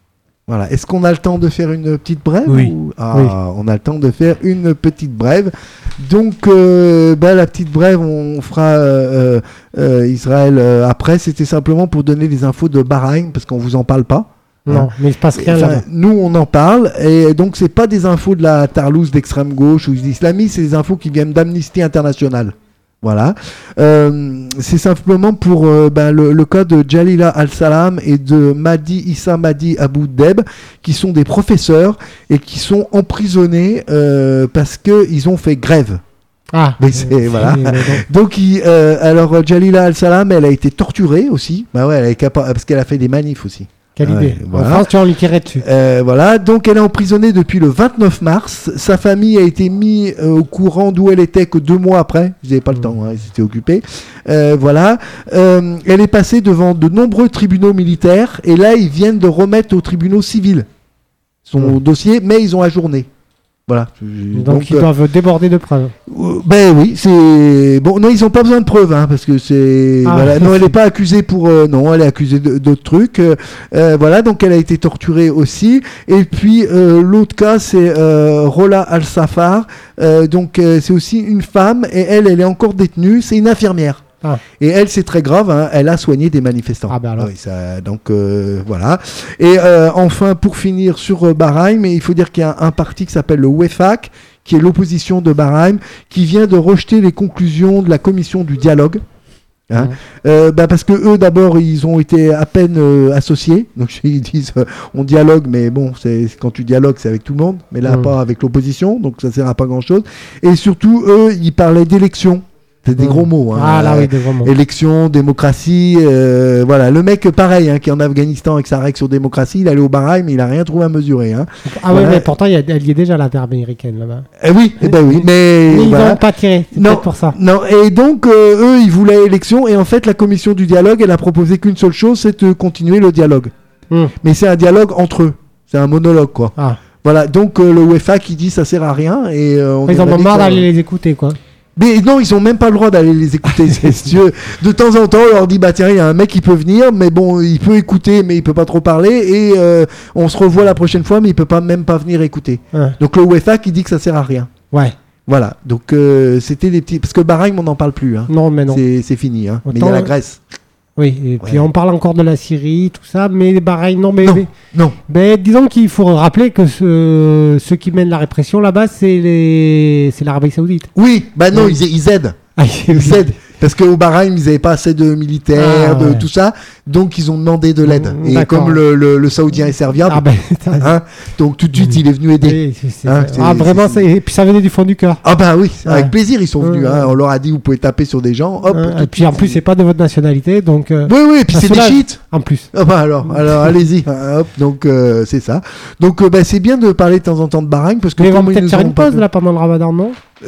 Voilà. Est-ce qu'on a le temps de faire une petite brève Oui. ou... Ah, Oui. on a le temps de faire une petite brève. Donc, euh, bah, la petite brève, on fera euh, euh, Israël euh, après. C'était simplement pour donner les infos de Bahreïn, parce qu'on vous en parle pas. Non, Hein. mais il se passe rien Enfin, là-bas. nous, on en parle, et donc c'est pas des infos de la tarlouse d'extrême gauche ou d'islamisme, c'est des infos qui viennent d'Amnesty International. Voilà. Euh, c'est simplement pour euh, ben, le, le cas de Jalila Al-Salam et de Mahdi Issa Mahdi Abu Deb, qui sont des professeurs et qui sont emprisonnés euh, parce qu'ils ont fait grève. Ah, Mais c'est- euh, voilà. mais donc, Donc, il, euh, alors Jalila Al-Salam, elle a été torturée aussi, bah ouais, elle est capa- parce qu'elle a fait des manifs aussi. quelle Ouais, idée. voilà. En France, tu vas lui tirer dessus. Euh, voilà, donc elle est emprisonnée depuis le vingt-neuf mars. Sa famille a été mise euh, au courant d'où elle était que deux mois après. Ils n'avaient pas le temps, hein, ils étaient occupés. Euh, voilà, Euh, elle est passée devant de nombreux tribunaux militaires et là ils viennent de remettre aux tribunaux civils son Mm. dossier, mais ils ont ajourné. Voilà. Donc, ils euh, doivent déborder de preuves. euh, Ben oui, c'est bon. Non, ils ont pas besoin de preuves, hein, parce que c'est Ah, voilà. Non, elle c'est- n'est pas accusée pour. euh, non, elle est accusée de- d'autres trucs. euh, euh, voilà, donc elle a été torturée aussi. Et puis euh, l'autre cas, c'est euh, Rola Al-Safar. Euh, donc euh, c'est aussi une femme et elle, elle est encore détenue. C'est une infirmière. Ah. Et elle, c'est très grave, hein, elle a soigné des manifestants. Ah, ben alors. Oui, ça, donc euh, voilà. Et euh, enfin, pour finir sur euh, Bahreïn, mais il faut dire qu'il y a un, un parti qui s'appelle le Wefaq, qui est l'opposition de Bahreïn, qui vient de rejeter les conclusions de la commission du dialogue. Hein. Mhm. Euh, bah parce que eux d'abord ils ont été à peine euh, associés, donc ils disent euh, on dialogue, mais bon c'est quand tu dialogues c'est avec tout le monde, mais là Mhm. pas avec l'opposition, donc ça sert à pas grand chose. Et surtout eux ils parlaient d'élection, c'est des Mhm. gros mots. Hein. Ah là, Euh, oui, des gros mots. Élection, démocratie, euh, voilà. Le mec, pareil, hein, qui est en Afghanistan avec sa règle sur démocratie, il allait au Bahreïn, mais il a rien trouvé à mesurer. Hein. Ah voilà. ouais, mais pourtant, il y a, elle y est déjà, l'armée américaine, là-bas. Eh oui, eh ben oui, mais, Mais ils voilà. n'ont pas tiré, c'est Non. peut-être pour ça. Non, et donc euh, eux, ils voulaient élection, et en fait, la commission du dialogue, elle a proposé qu'une seule chose, c'est de continuer le dialogue. Hum. Mais c'est un dialogue entre eux, c'est un monologue, quoi. Ah. Voilà, donc euh, le UEFA qui dit ça sert à rien, et euh, on Ils en aimerait ont marre que- d'aller les écouter, quoi. Mais non, ils ont même pas le droit d'aller les écouter. c'est- si tu veux. De temps en temps, on leur dit bah tiens, il y a un mec qui peut venir, mais bon, il peut écouter, mais il peut pas trop parler, et euh, on se revoit la prochaine fois, mais il peut pas même pas venir écouter. Ah. Donc le UEFA qui dit que ça sert à rien. Ouais. Voilà. Donc euh, c'était des petits, parce que Bahreïn, on n'en parle plus. Hein. Non, mais non. C'est c'est fini. Hein. Mais il y a Autant- la Grèce. Oui, et puis Ouais. on parle encore de la Syrie, tout ça, mais Bahreïn, non, mais, Non. mais, Non. mais disons qu'il faut rappeler que ce- ceux qui mènent la répression là-bas, c'est les... c'est l'Arabie Saoudite. Oui. Bah non, Oui. ils, ils aident. Ah, Ils aident. Parce qu'au Bahreïn, ils n'avaient pas assez de militaires, Ah, de ouais. tout ça, donc ils ont demandé de l'aide. Mm, Et d'accord. comme le, le, le Saoudien est serviable, Ah, ben, t'as- hein, donc tout de suite Mm. il est venu aider. oui, c'est- c'est- Hein, c'est- ah, vraiment, c'est- c'est- et puis ça venait du fond du cœur. Ah bah oui, avec Ouais. plaisir ils sont venus. Ouais. Hein. On leur a dit vous pouvez taper sur des gens. Hop. Hein, tout et de puis en suite, plus, ils- c'est pas de votre nationalité, donc euh, Oui oui, et puis ça c'est des soulage. chiites. en plus. Ah bah alors, alors allez-y. hein, hop, donc euh, c'est ça. Donc euh, bah, c'est bien de parler de temps en temps de Bahreïn parce que Mais ils vont comme ils peut-être nous faire ont une pas pause fait- là pendant le ramadan, non?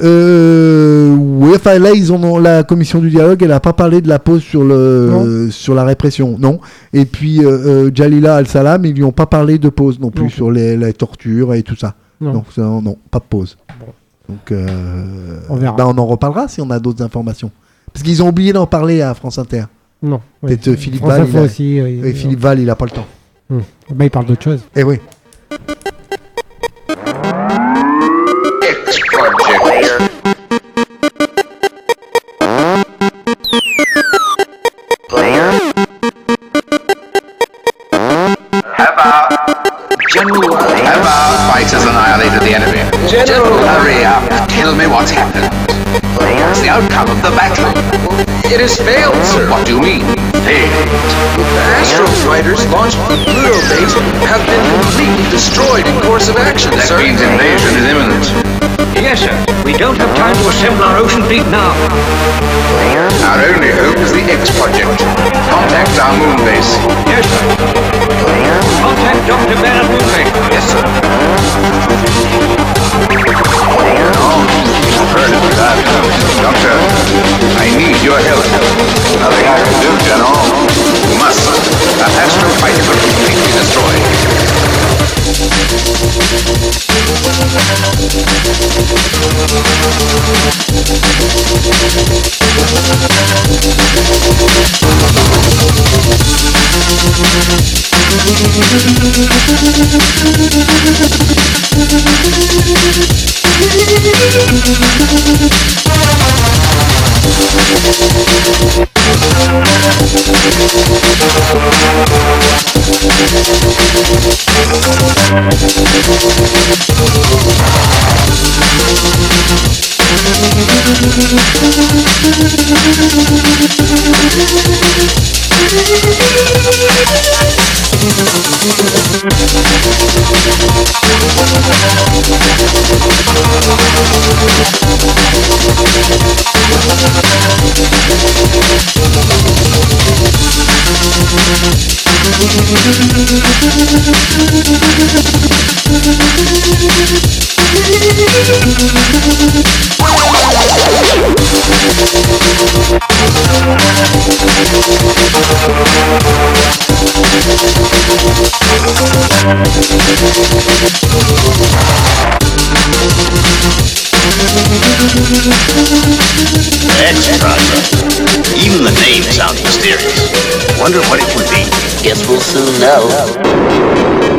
Euh, oui, enfin là ils en ont la commission du dialogue, elle a pas parlé de la pause sur le Non. sur la répression, non. Et puis euh, euh, Jalila Al-Salam, ils lui ont pas parlé de pause non plus Non. sur les, les tortures et tout ça. Non. Donc ça, non, pas de pause. Bon. Donc euh, On verra. bah, on en reparlera si on a d'autres informations. Parce qu'ils ont oublié d'en parler à France Inter. Non. Peut-être, euh, Philippe France Val, Info il a- aussi. oui. Et Philippe Val, il a pas le temps. Hum. Bah, il parle d'autre chose. Eh oui. X Project. General, have our fighters annihilated the enemy? General, hurry up. Tell me what's happened. What's the outcome of the battle? It has failed, sir. What do you mean, failed? The Astro fighters launched from Pluto base have been completely destroyed in course of action, that sir. That means invasion is imminent. Yes, sir. We don't have time to assemble our ocean fleet now. Our only hope is the X Project. Contact our moon base. Yes, sir. Contact Doctor Bernard Moonlight. Yes, sir. Oh, heard it without Doctor, I need your help. Nothing I can do, General. You must. That Astro fighter will completely destroyed. X-Project. Even the name sounds mysterious. Wonder what it would be. Guess we'll soon know.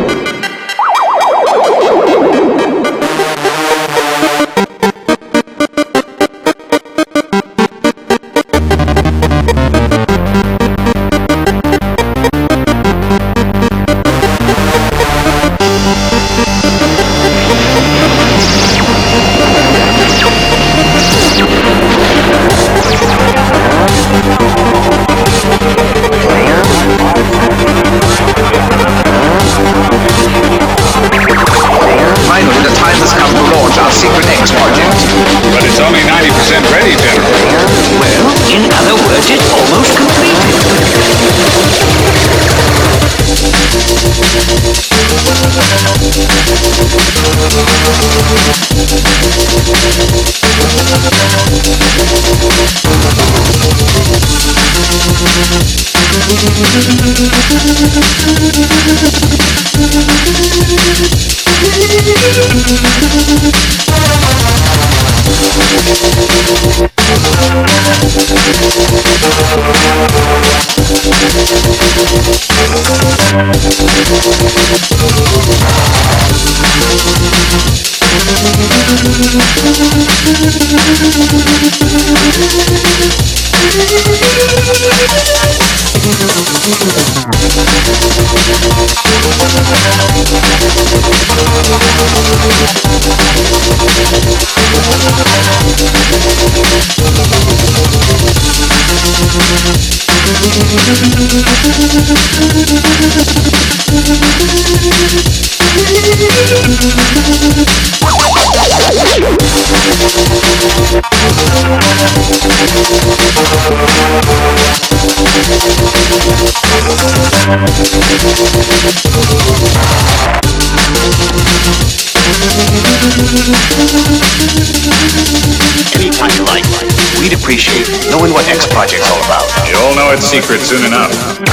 Anytime you like, we'd appreciate knowing what X-Project's all about. You all know its secret soon enough.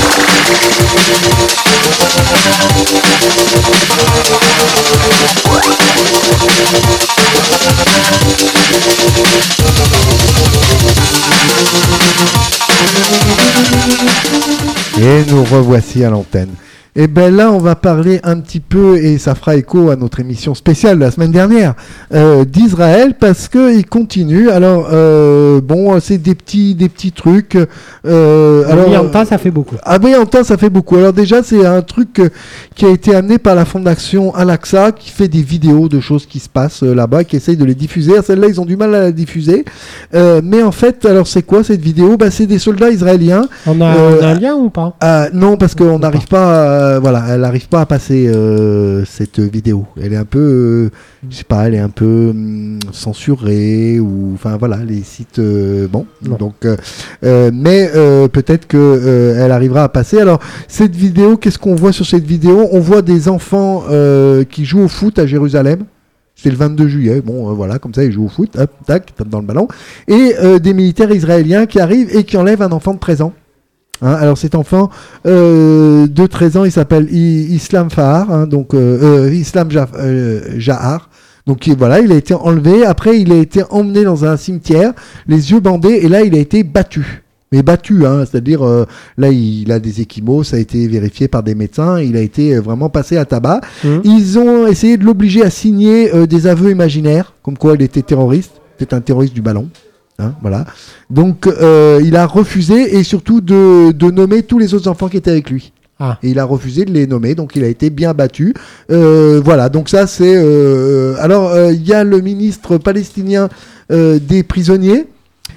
Et nous revoici à l'antenne. Et ben là, on va parler un petit peu, et ça fera écho à notre émission spéciale de la semaine dernière, euh, d'Israël, parce que il continue. Alors, euh, bon, c'est des petits, des petits trucs. Euh, alors, oui, en temps, ça fait beaucoup. Ah oui, en temps, ça fait beaucoup. Alors déjà, c'est un truc euh, qui a été amené par la fondation Al-Aqsa, qui fait des vidéos de choses qui se passent euh, là-bas, qui essaye de les diffuser. Celle-là, ils ont du mal à la diffuser. Euh, mais en fait, alors c'est quoi cette vidéo? Bah, c'est des soldats israéliens. On a, Euh, on a un lien ou pas? Euh, non, parce qu'on Ou n'arrive pas, à, voilà, elle n'arrive pas à passer euh, cette vidéo. Elle est un peu, euh, je sais pas, elle est un peu hum, censurée ou, enfin voilà, les sites, euh, bon, Non. donc, euh, euh, mais euh, peut-être que euh, elle arrivera à passer. Alors cette vidéo, qu'est-ce qu'on voit sur cette vidéo? On voit des enfants euh, qui jouent au foot à Jérusalem. C'est le vingt-deux juillet, bon euh, voilà, comme ça ils jouent au foot, hop, tac, tape dans le ballon, et euh, des militaires israéliens qui arrivent et qui enlèvent un enfant de treize ans. Hein, alors cet enfant euh, de treize ans, il s'appelle I- Islam Fahar, hein, donc euh, euh, Islam Ja- euh, Jahar, Donc il- voilà, il a été enlevé. Après, il a été emmené dans un cimetière, les yeux bandés, et là, il a été battu. Mais battu, hein, c'est-à-dire euh, là, il, il a des échymoses, ça a été vérifié par des médecins, il a été euh, vraiment passé à tabac. Mmh. Ils ont essayé de l'obliger à signer euh, des aveux imaginaires, comme quoi il était terroriste. C'est un terroriste du ballon. Hein, voilà. Donc, euh, il a refusé et surtout de, de nommer tous les autres enfants qui étaient avec lui. Ah. Et il a refusé de les nommer, donc il a été bien battu. Euh, voilà, donc ça c'est... Euh, alors, euh, il y a le ministre palestinien euh, des prisonniers,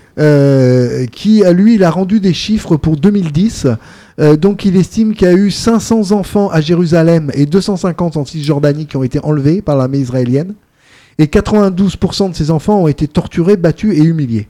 euh, qui, à lui, il a rendu des chiffres pour deux mille dix. Euh, donc, il estime qu'il y a eu cinq cents enfants à Jérusalem et deux cent cinquante en Cisjordanie qui ont été enlevés par l'armée israélienne. Et quatre-vingt-douze pour cent de ces enfants ont été torturés, battus et humiliés.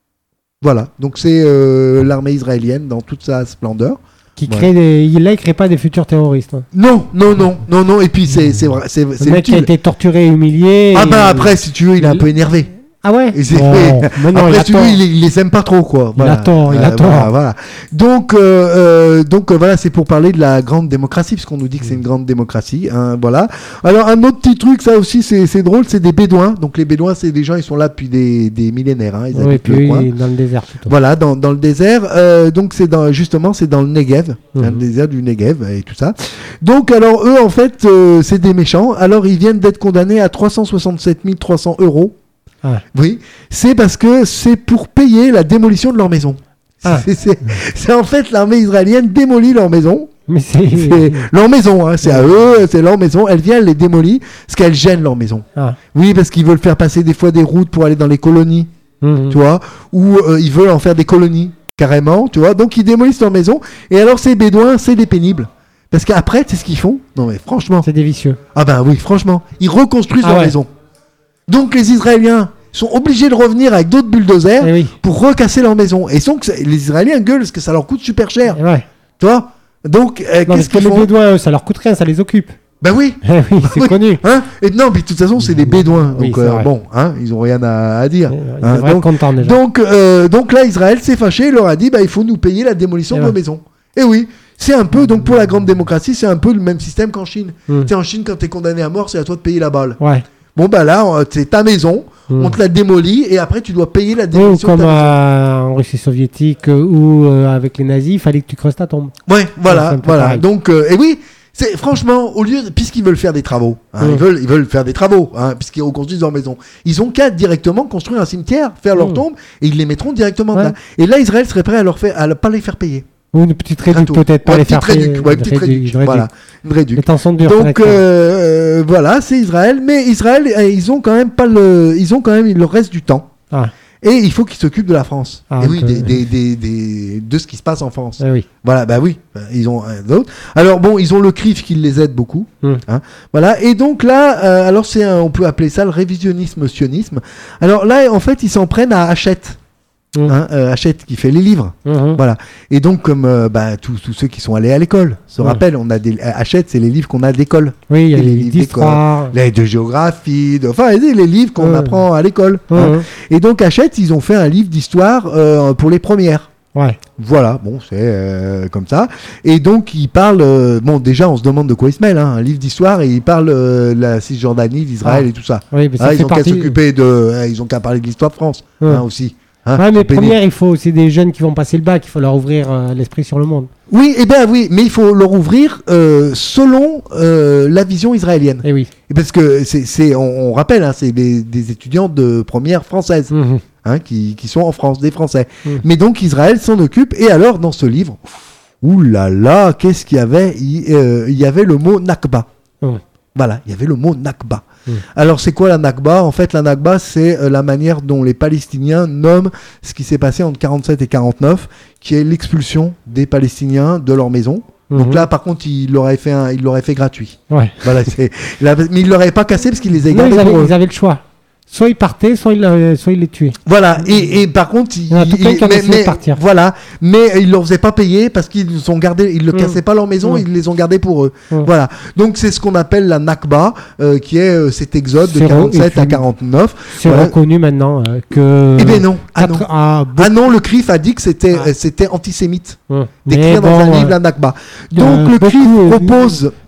Voilà, donc c'est euh, l'armée israélienne dans toute sa splendeur. Qui Ouais. crée des... Il là, il crée pas des futurs terroristes. hein. Non, non, non, non, non. Et puis c'est c'est vrai, c'est Le c'est mec qui a utile. été torturé et humilié. Ah et- bah après, si tu veux, il est un Il- peu énervé. Ah ouais Et c'est- Oh, mais non, il après, a si tu veux, tort. il, il les aime pas trop, quoi. Il a tort, il a Euh, tort. Voilà, voilà. Donc, euh, euh, donc euh, voilà, c'est pour parler de la grande démocratie, puisqu'on nous dit que c'est une grande démocratie. Hein, voilà. Alors un autre petit truc, ça aussi, c'est c'est drôle, c'est des Bédouins. Donc les Bédouins, c'est des gens, ils sont là depuis des, des millénaires. Hein, ils Oui, habitent le puis coin. dans le désert plutôt. Voilà, dans, dans le désert. Euh, donc c'est dans, justement, c'est dans le Negev, Mhm. hein, le désert du Negev et tout ça. Donc alors eux, en fait, euh, c'est des méchants. Alors ils viennent d'être condamnés à trois cent soixante-sept mille trois cents euros. Ah. Oui, c'est parce que c'est pour payer la démolition de leur maison. Ah. C'est, c'est, c'est en fait l'armée israélienne démolit leur maison. Mais c'est. C'est leur maison, hein, c'est à eux, c'est leur maison. Elle vient, elle les démolit parce qu'elle gêne leur maison. Ah. Oui, parce qu'ils veulent faire passer des fois des routes pour aller dans les colonies, Mhm. tu vois, ou euh, ils veulent en faire des colonies carrément, tu vois. Donc ils démolissent leur maison. Et alors ces Bédouins, c'est des pénibles. Parce qu'après, c'est ce qu'ils font. Non mais franchement. C'est des vicieux. Ah ben oui, franchement, ils reconstruisent Ah leur ouais. maison. Donc les Israéliens sont obligés de revenir avec d'autres bulldozers Eh oui. pour recasser leur maison. Et donc c'est- les Israéliens gueulent parce que ça leur coûte super cher. Eh ouais. Tu vois. Donc euh, Non, parce qu'est-ce que qu'ils les font? Bédouins, eux, ça leur coûte rien, ça les occupe. Ben oui. Eh oui, c'est Oui. connu. Hein et non, mais de toute façon, c'est des Bédouins. Oui, Donc c'est euh, vrai. bon, hein, ils ont rien à, à dire. Ils Hein, devraient être donc, contents déjà. donc, euh, donc là, Israël s'est fâché, il leur a dit, bah, il faut nous payer la démolition Et de ouais. nos maisons. Et oui, c'est un peu, donc pour la grande démocratie, c'est un peu le même système qu'en Chine. Mm. Tu sais, en Chine, quand t'es condamné à mort, c'est à toi de payer la balle. Ouais. Bon, bah là, euh, c'est ta maison, Mm. on te la démolit, et après, tu dois payer la Oui, ou démolition comme de ta maison. euh, en Russie soviétique euh, ou euh, avec les nazis, il fallait que tu creuses ta tombe. Ouais, c'est voilà, un peu voilà. pareil. Donc, euh, et oui, c'est franchement, au lieu, de- puisqu'ils veulent faire des travaux, hein, Mm. ils veulent, ils veulent faire des travaux, hein, puisqu'ils reconstruisent leur maison, ils ont qu'à directement construire un cimetière, faire leur Mm. tombe, et ils les mettront directement Ouais. là. Et là, Israël serait prêt à leur faire, à ne pas les faire payer. Ou une petite réduc Gratos. peut-être, pas Ouais, les petite faire payer. réduc, ouais, Une petite réduc, réduc, une réduc. voilà, une réduc. Les temps sont durs. Donc d'accord. euh, voilà, c'est Israël, mais Israël, euh, ils ont quand même pas le, ils ont quand même le reste du temps. Ah. Et il faut qu'ils s'occupent de la France. Ah, et oui, donc, des, euh, des, des, des- de ce qui se passe en France. Eh oui. Voilà, bah oui, euh, ils ont euh, d'autres. Alors bon, ils ont le C R I F qui les aide beaucoup. Mm. Hein, voilà, et donc là, euh, alors c'est, un- on peut appeler ça le révisionnisme sionisme. Alors là, en fait, ils s'en prennent à Hachette. Mm. Hein, euh, Hachette qui fait les livres. Mhm. Voilà. Et donc, comme euh, bah, tous, tous ceux qui sont allés à l'école se Ouais. rappellent, on a des Hachette, c'est les livres qu'on a d'école. Oui, il y a Et les les livres d'histoire. Les de géographie, de, enfin les les livres qu'on Ouais. apprend à l'école. Ouais, hein. ouais. Et donc Hachette, ils ont fait un livre d'histoire euh, pour les premières. Ouais. Voilà, bon, c'est euh, comme ça. Et donc, ils parlent. euh, bon, déjà, on se demande de quoi ils se mêlent. Hein, un livre d'histoire et ils parlent euh, de la Cisjordanie, d'Israël Ah. et tout ça. Oui, mais ça Ah, ils fait ont qu'à partie. s'occuper de. euh, ils ont qu'à parler de l'histoire de France Ouais. hein, aussi. Hein, Ouais, mais Péné- première, il faut aussi des jeunes qui vont passer le bac. Il faut leur ouvrir euh, l'esprit sur le monde. Oui, eh bien oui, mais il faut leur ouvrir euh, selon euh, la vision israélienne. Eh oui. Et parce que c'est, c'est on, on rappelle, hein, c'est des, des étudiants de première française Mhm. hein, qui, qui sont en France, des Français. Mm. Mais donc Israël s'en occupe. Et alors, dans ce livre, ouh là là, qu'est-ce qu'il y avait il, euh, il y avait le mot Nakba. Mm. Voilà, il y avait le mot Nakba. Mm. Alors, c'est quoi la Nakba? En fait, la Nakba, c'est euh, la manière dont les Palestiniens nomment ce qui s'est passé entre quarante-sept et quarante-neuf, qui est l'expulsion des Palestiniens de leur maison. Donc Mhm. là, par contre, il l'aurait fait, un- il l'aurait fait gratuit. Ouais. Voilà, c'est, il a- mais il l'aurait pas cassé parce qu'il les a Non, gardés ils, avaient, pour eux. ils avaient le choix. Soit ils partaient, soit ils, euh, soit ils les tuaient. Voilà, et, et par contre, il, Il y en a tout plein qui ont mais, décidé de mais- partir. voilà, mais ils leur faisaient pas payer parce qu'ils ont gardé, ils ne Mm. cassaient pas leur maison, Mm. ils les ont gardés pour eux. Mm. Voilà, donc c'est ce qu'on appelle la Nakba, euh, qui est euh, cet exode de C'est re- quarante-sept et puis- à quarante-neuf. C'est Voilà. reconnu maintenant euh, que. Eh ben non, ah non. quatre- ah, beaucoup- Ah non, le C R I F a dit que c'était Ah. euh, c'était antisémite Hum. d'écrire Mais dans un bon, livre euh, la Nakba. euh, Donc le C R I F beaucoup, euh, propose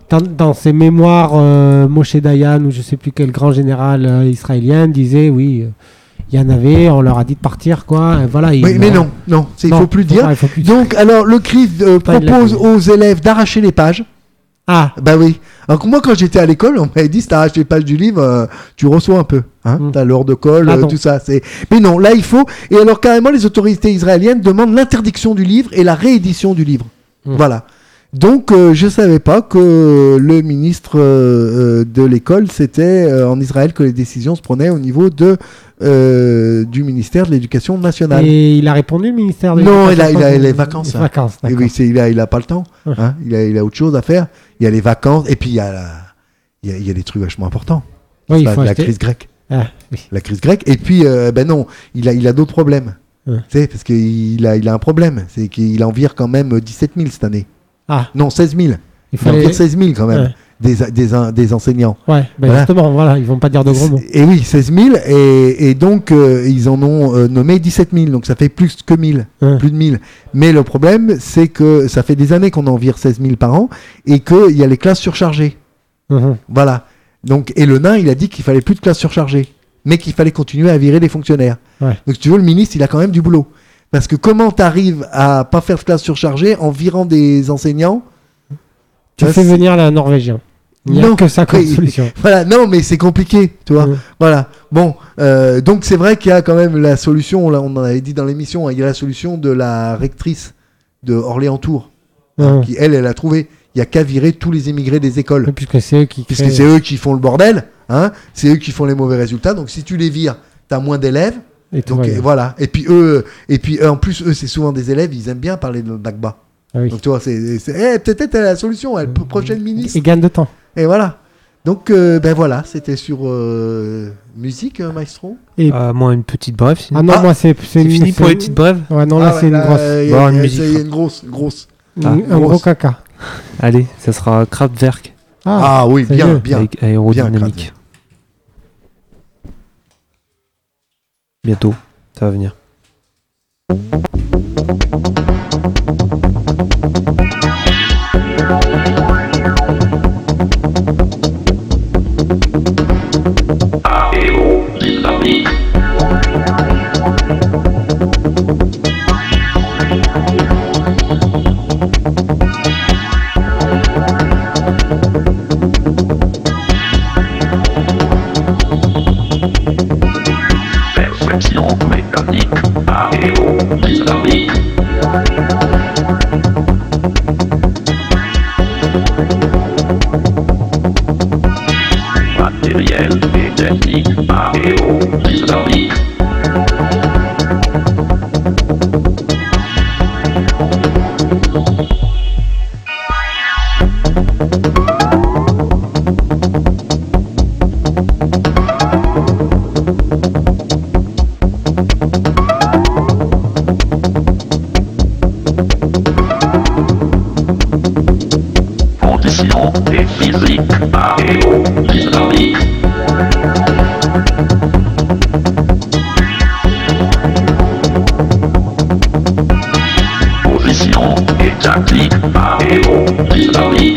dans, dans ses mémoires, euh, Moshe Dayan ou je sais plus quel grand général euh, israélien disait oui, euh, il y en avait, on leur a dit de partir quoi. Et voilà. Oui, il, mais euh, non, non, c'est- il non, faut plus le dire. ouais, il faut plus- Donc, alors, le C R I F euh, Pas une propose lettre. aux élèves d'arracher les pages. Ah, Bah oui. Alors que moi, quand j'étais à l'école, on m'avait dit si t'arraches les pages du livre, euh, tu reçois un peu. Hein Mm. T'as l'heure de colle, Ah euh, non. tout ça. C'est... Mais non, là, il faut. Et alors, carrément, les autorités israéliennes demandent l'interdiction du livre et la réédition du livre. Mm. Voilà. Donc, euh, je savais pas que le ministre euh, euh, de l'école, c'était euh, en Israël que les décisions se prenaient au niveau de euh, du ministère de l'Éducation nationale. et il a répondu le ministère de Non, il a, l'Éducation il a nationale. les vacances. Les hein. vacances, Et d'accord. oui, c'est, il a, il a pas le temps. Ouais. Hein. Il a, il a autre chose à faire. Il y a les vacances et puis il y a, la- il y a, il y a des trucs vachement importants. Oui, il Pas faut la acheter- crise grecque. Ah, oui. La crise grecque. Et puis, euh, ben non, il a, il a d'autres problèmes. Ouais. Tu sais, parce qu'il a, il a un problème. C'est qu'il en vire quand même dix-sept mille cette année. Ah, Non, seize mille. il Il en fallait. vire seize mille quand même. Ouais. Des, des, en- des enseignants. Ouais, ben Voilà. justement, voilà, ils vont pas dire de gros mots. Et oui, seize mille. Et, et donc, euh, ils en ont euh, nommé dix-sept mille. Donc, ça fait plus que mille. Ouais. Plus de mille. Mais le problème, c'est que ça fait des années qu'on en vire seize mille par an et qu'il y a les classes surchargées. Mhm. Voilà. Donc, et le nain, il a dit qu'il fallait plus de classes surchargées, mais qu'il fallait continuer à virer les fonctionnaires. Ouais. Donc, si tu veux, le ministre, il a quand même du boulot. Parce que comment tu arrives à pas faire de classes surchargées en virant des enseignants? Tu Ouais, fais c'est- venir la Norvégien. Il n'y a Non. que ça comme Oui. solution. Voilà, non, mais c'est compliqué, tu vois. Ouais. Voilà. Bon, euh, donc c'est vrai qu'il y a quand même la solution, on, l'a- on en avait dit dans l'émission, hein, il y a la solution de la rectrice de Orléans-Tours, hein, Ouais. qui, elle, elle a trouvé. Il y a qu'à virer tous les immigrés des écoles. Puisque c'est eux qui Puisque créent- c'est eux qui font le bordel, hein, c'est eux qui font les mauvais résultats. Donc si tu les vires, t'as moins d'élèves. et tout Donc va et bien. voilà. Et puis eux, et puis euh, en plus eux, c'est souvent des élèves, ils aiment bien parler de Nakba. Ah oui. Donc tu vois, c'est, c'est eh, peut-être elle a la solution, elle prochaine ministre. Et gagne de temps. Et voilà. Donc euh, ben voilà, c'était sur euh, musique, euh, Maestro. Et... Ah, moi, une petite brève. sinon. Ah non, Ah, moi c'est c'est une- fini pour c'est- les petites brèves. Ouais, non, là Ah c'est ouais, une là, grosse. euh, il y a- Bon, une il y a- musique, il y a quoi. une grosse, grosse. une- Ah, un gros grosse. caca. Allez, ça sera Kraftwerk Ah, oui, c'est bien, mieux. bien. avec aérodynamique. Kraftwerk. Bientôt, ça va venir. Perfection mécanique, aérodynamique. Matériel et technique, aérodynamique. Conditions et physique, aérodynamique. Position et tactique, aérodynamique.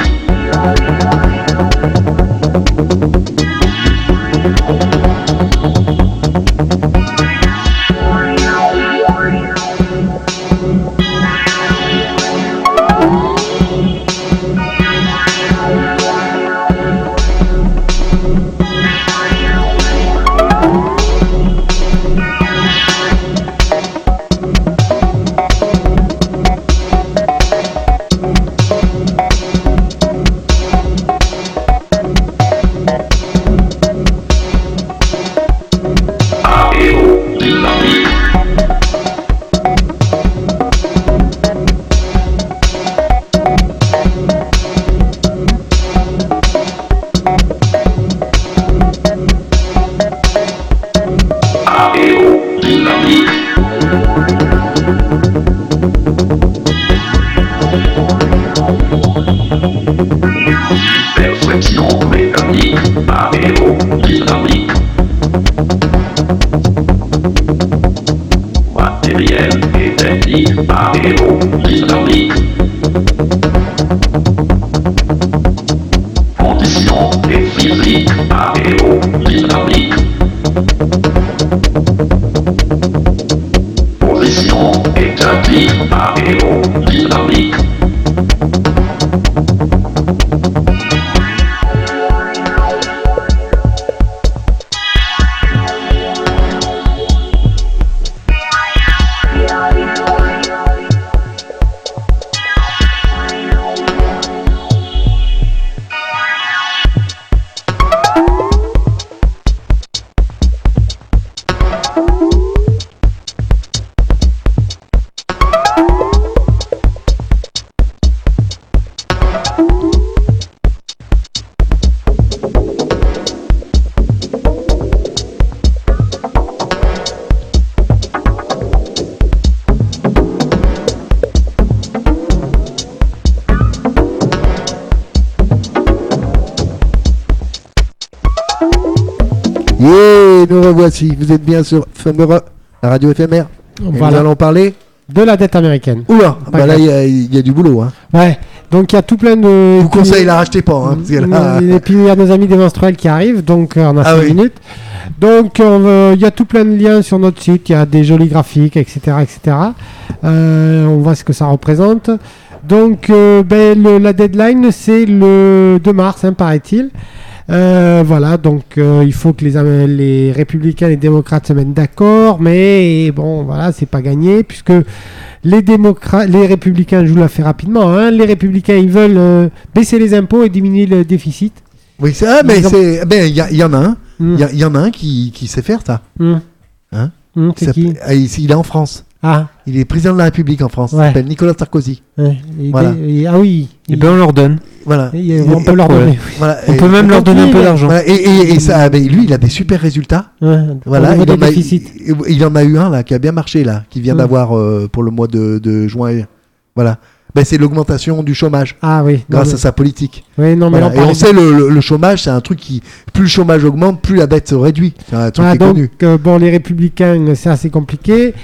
voici. Vous êtes bien sur Éphémère, la radio éphémère. Et Voilà. nous allons parler De la dette américaine. Oula, Pas bah là grave. il y, a- il y a du boulot. Hein. Ouais, donc il y a tout plein de... Je vous conseille, la rachetez pas. Hein, parce que là- Et puis il y a nos amis des menstruels qui arrivent, donc euh, on a Ah cinq oui. minutes. Donc on veut- il y a tout plein de liens sur notre site, il y a des jolis graphiques, et cetera et cetera. Euh, on voit ce que ça représente. Donc euh, ben, le- la deadline c'est le deux mars, hein, paraît-il. Euh, voilà, donc euh, il faut que les, Am- les républicains et les démocrates se mettent d'accord, mais bon, voilà, c'est pas gagné puisque les démocrates, les républicains, je vous la fais rapidement, hein, les républicains ils veulent euh, baisser les impôts et diminuer le déficit. Oui, c'est, ah, mais Ils ont- c'est, ben il y, a- il y en a un, il Mm. y, a- il y en a un qui, qui sait faire ça. Mm. Hein Mm, c'est Ça- qui ah, il, il est en France. Ah, Il est président de la République en France. Il Ouais. s'appelle Nicolas Sarkozy. ouais, il Voilà. est- il- ah oui. Et il- ben on leur donne. Voilà. il- Et- on peut et- leur ouais. donner. voilà. On Et- peut même leur donner un peu oui, d'argent. voilà. Et, et- et ça, ben, lui, il a des super résultats. Ouais, Voilà, au niveau il en, des a, déficits. il, il en a eu un là qui a bien marché là, qui vient Mm. d'avoir euh, pour le mois de, de juin. Voilà. Ben, c'est l'augmentation du chômage Ah oui. non, grâce mais- à sa politique. Oui, non, mais Voilà. là, Et parlait on de- sait le, le, le chômage, c'est un truc qui plus le chômage augmente, plus la dette se réduit. C'est un truc Ah, qui est donc, connu. euh, bon, les républicains, c'est assez compliqué.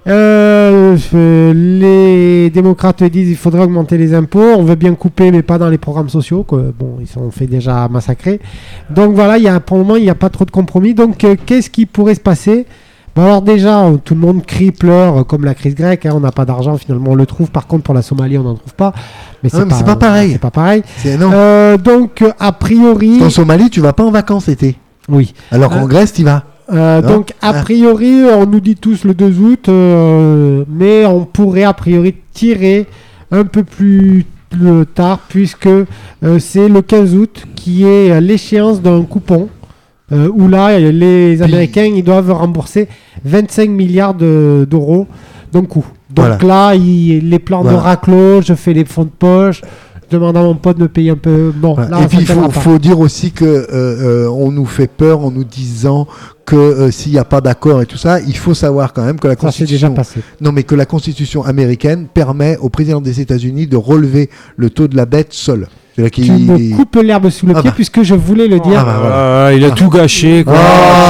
Euh, euh, les démocrates disent qu'il faudrait augmenter les impôts. On veut bien couper, mais pas dans les programmes sociaux. Que, bon, ils sont fait déjà massacrer. Donc voilà, il y a, pour le moment, il n'y a pas trop de compromis. Donc, euh, qu'est-ce qui pourrait se passer? Bon, alors déjà, euh, tout le monde crie, pleure, euh, comme la crise grecque. Hein, on n'a pas d'argent, finalement, on le trouve. Par contre, pour la Somalie, on n'en trouve pas. Mais c'est Ouais, mais pas, c'est pas pareil. C'est pas pareil. C'est, non. Euh, donc, euh, a priori, En Somalie, tu vas pas en vacances l'été. oui. Alors qu'en Euh, Grèce, tu vas. Euh, Non. donc, a Ah. priori, on nous dit tous le deux août, euh, mais on pourrait a priori tirer un peu plus le tard, puisque euh, c'est le quinze août qui est euh, l'échéance d'un coupon, euh, où là, les Américains ils doivent rembourser vingt-cinq milliards de- d'euros d'un coup. Donc Voilà. là, il- les plans Voilà. de raclo, je fais les fonds de poche, je demande à mon pote de me payer un peu. Bon, Voilà. là, Et ça puis il tiendra faut, pas. faut dire aussi que euh, euh, on nous fait peur en nous disant que euh, s'il n'y a pas d'accord et tout ça, il faut savoir quand même que la Ça s'est déjà constitution, passé. non mais que la constitution américaine permet au président des États-Unis de relever le taux de la dette seul. C'est là qu'il Tu me coupes l'herbe sous le Ah pied bah. puisque je voulais le dire. Ah bah voilà. Ah, il a tout gâché, quoi.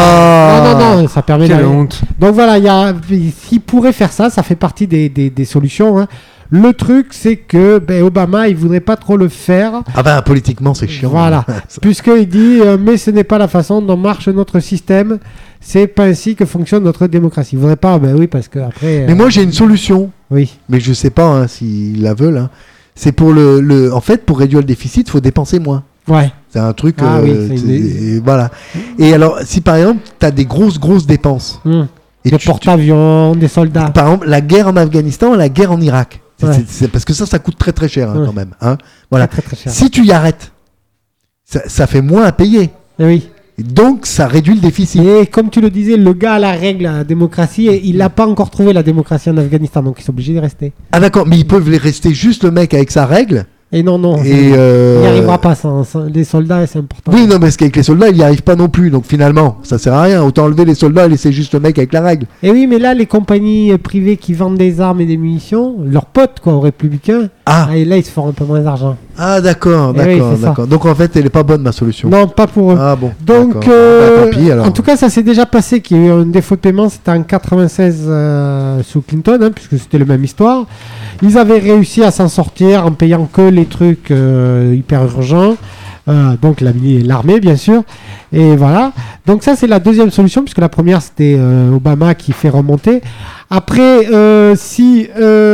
Ah. Non, non, non, ça permet Quelle d'aller- honte. Donc voilà, il y a, s'il pourrait faire ça, ça fait partie des, des, des solutions. Hein. Le truc, c'est que ben, Obama, il voudrait pas trop le faire. Ah bah politiquement c'est chiant. Voilà. Puisqu'il dit, euh, mais ce n'est pas la façon dont marche notre système. C'est pas ainsi que fonctionne notre démocratie. Il voudrait pas, ben oui, parce que après. Mais euh, moi j'ai une solution, Oui. mais je sais pas hein, s'ils la veulent. Hein. C'est pour le, le, en fait pour réduire le déficit, il faut dépenser moins. Ouais. C'est un truc. Ah euh, oui, c'est une- c'est- et voilà. Et alors si par exemple tu as des grosses grosses dépenses. Hum. Et Des tu- tu- porte-avions, des soldats. Par exemple, la guerre en Afghanistan et la guerre en Irak. C'est, Ouais. c'est- c'est- parce que ça, ça coûte très très cher hein, Ouais. quand même. Hein. Voilà. Très, très, très cher. Si tu y arrêtes, ça, ça fait moins à payer. Eh oui. Et donc, ça réduit le déficit. Et comme tu le disais, le gars a la règle, la démocratie, et il n'a pas encore trouvé la démocratie en Afghanistan, donc ils sont obligés de rester. Ah d'accord, mais ils peuvent les rester juste le mec avec sa règle. Et non, non, Et il euh, n'y arrivera pas sans, sans- les soldats, c'est important. Oui, non, mais parce qu'avec les soldats, il n'y arrive pas non plus. Donc finalement, ça sert à rien. Autant enlever les soldats et laisser juste le mec avec la règle. Et oui, mais là, les compagnies euh, privées qui vendent des armes et des munitions, leurs potes, quoi, aux républicains, Ah, ah, et là, ils se font un peu moins d'argent. ah d'accord, Eh oui, d'accord, c'est ça. d'accord. Donc en fait, elle est pas bonne ma solution. Non, pas pour eux. Ah bon. Donc, d'accord. euh, Bah, tant pis, alors. en tout cas, ça s'est déjà passé qu'il y a eu un défaut de paiement. C'était en quatre-vingt-seize euh, sous Clinton, hein, puisque c'était la même histoire. Ils avaient réussi à s'en sortir en payant que les trucs euh, hyper urgents. Euh, donc la mini- l'armée, bien sûr. Et voilà. Donc ça, c'est la deuxième solution, puisque la première, c'était euh, Obama qui fait remonter. Après, euh, si...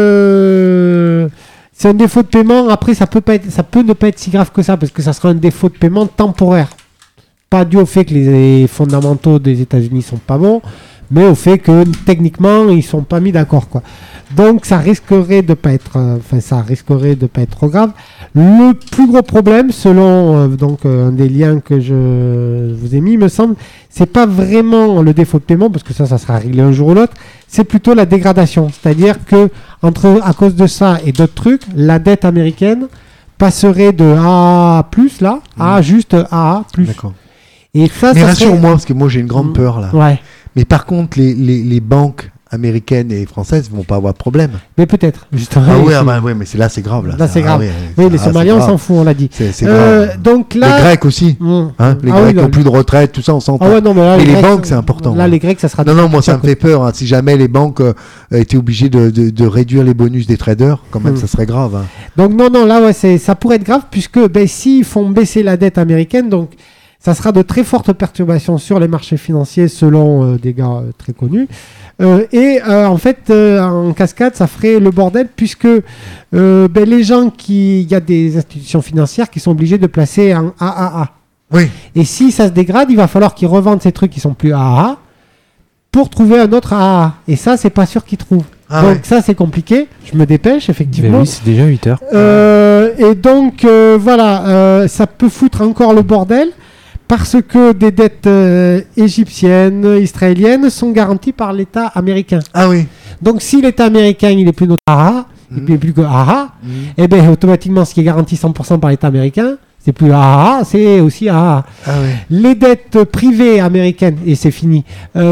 Euh, c'est un défaut de paiement. Après, ça peut pas être, ça peut ne pas être si grave que ça, parce que ça sera un défaut de paiement temporaire. Pas dû au fait que les fondamentaux des États-Unis sont pas bons, mais au fait que techniquement ils sont pas mis d'accord, quoi. Donc ça risquerait de pas être, euh, enfin ça risquerait de pas être trop grave. Le plus gros problème, selon euh, donc euh, un des liens que je vous ai mis, me semble, c'est pas vraiment le défaut de paiement, parce que ça, ça sera réglé un jour ou l'autre. C'est plutôt la dégradation, c'est-à-dire que entre à cause de ça et d'autres trucs, la dette américaine passerait de A A plus là à juste A A plus. D'accord. Et ça, Mais ça serait- rassure-moi, parce que moi j'ai une grande Mm. peur là. Ouais. Mais par contre, les, les, les banques américaines et françaises vont pas avoir de problème. Mais peut-être, justement. Ah oui, c'est- ah bah, ouais, mais c'est là, c'est grave. Là, Là, Ça- c'est grave. ah oui, Oui, ça- les ah, c'est Somaliens, on grave. s'en fout, on l'a dit. C'est, c'est Euh, grave. donc là. Les Grecs aussi. Mmh. Hein, les Ah Grecs oui, qui là, ont plus de retraite, tout ça, on s'entend. Ah ouais, non, mais là, Et les Grecs, banques, c'est important. Là, hein. les Grecs, ça sera. Non, non, moi, ça me côté. fait peur. hein. Si jamais les banques euh, étaient obligées de, de, de réduire les bonus des traders, quand même, Hmm. ça serait grave. hein. Donc non, non, là, ouais, c'est, ça pourrait être grave puisque ben, s'ils font baisser la dette américaine, donc ça sera de très fortes perturbations sur les marchés financiers selon euh, des gars euh, très connus. Euh, et euh, en fait, euh, en cascade, ça ferait le bordel puisque euh, ben, les gens qui... Il y a des institutions financières qui sont obligées de placer en A A A. Oui. Et si ça se dégrade, il va falloir qu'ils revendent ces trucs qui sont plus A A A pour trouver un autre A A A. Et ça, c'est pas sûr qu'ils trouvent. Ah donc ouais. ça, c'est compliqué. Je me dépêche, effectivement. Ben oui, c'est déjà huit heures. Euh, et donc, euh, voilà, euh, ça peut foutre encore le bordel parce que des dettes euh, égyptiennes, israéliennes sont garanties par l'État américain. Ah oui. Donc, si l'État américain, il est plus notre A A A, il Mhm. n'est plus que A A A, Mhm. et bien automatiquement, ce qui est garanti cent pour cent par l'État américain, c'est plus A A A, c'est aussi A A A. Ah oui. Les dettes privées américaines, et c'est fini,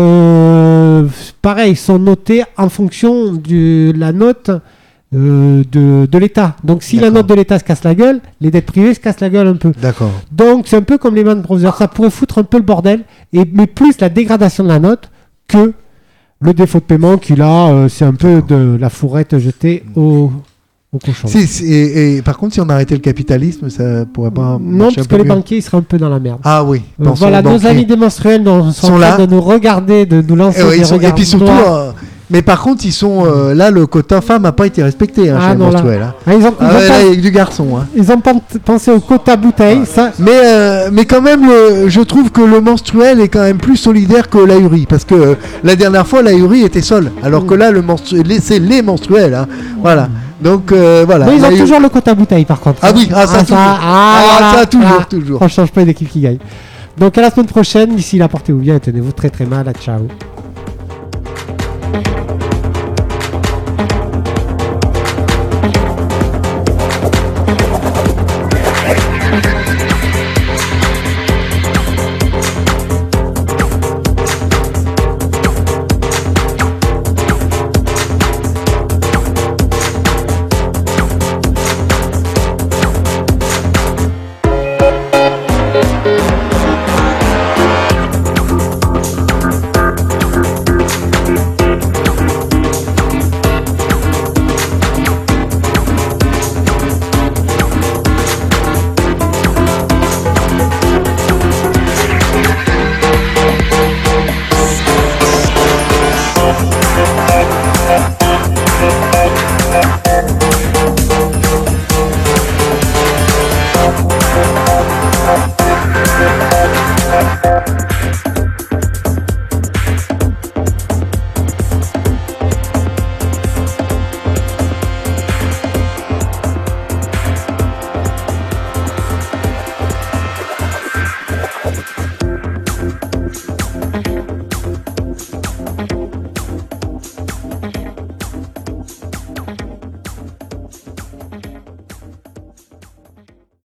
euh, pareil, sont notées en fonction de la note euh, de, de l'État. Donc si la D'accord. note de l'État se casse la gueule, les dettes privées se cassent la gueule un peu. D'accord. Donc c'est un peu comme les Man Brothers, ça pourrait foutre un peu le bordel, et, mais plus la dégradation de la note que le défaut de paiement qui là, euh, c'est un peu de la fourrette jetée au, au cochon. Si, si- et, et par contre, si on arrêtait le capitalisme, ça pourrait pas. Non, marcher parce un que peu les mieux. banquiers ils seraient un peu dans la merde. Ah oui. Euh, pensons voilà, aux nos banquiers. amis des menstruels sont, sont Sont en là. train de nous regarder, de nous lancer Et, ouais, des ils sont- et regards puis surtout, noirs. euh, mais par contre, ils sont euh, là, le quota femme n'a pas été respecté hein, Ah chez les non, là. menstruels. hein. Ah, ils ont, ils Ah ont ouais, pas- là, il y a que du garçon. hein. ils ont pen- pensé au quota bouteille, ça. Mais, euh, mais quand même, le- je trouve que le menstruel est quand même plus solidaire que l'ahuri. Parce que euh, la dernière fois, l'ahuri était seul. Alors que là, le menstru- les- c'est les menstruels. hein. Voilà. Donc, euh, voilà. Mais ils ont L'ahuri- toujours le quota bouteille par contre. Ah oui, ah, ça, toujours. ah, Ah, voilà. ça, toujours, Ah, toujours. On change pas d'équipe qui gagne. Donc à la semaine prochaine, d'ici là, portez-vous bien et tenez-vous très très mal. Ciao.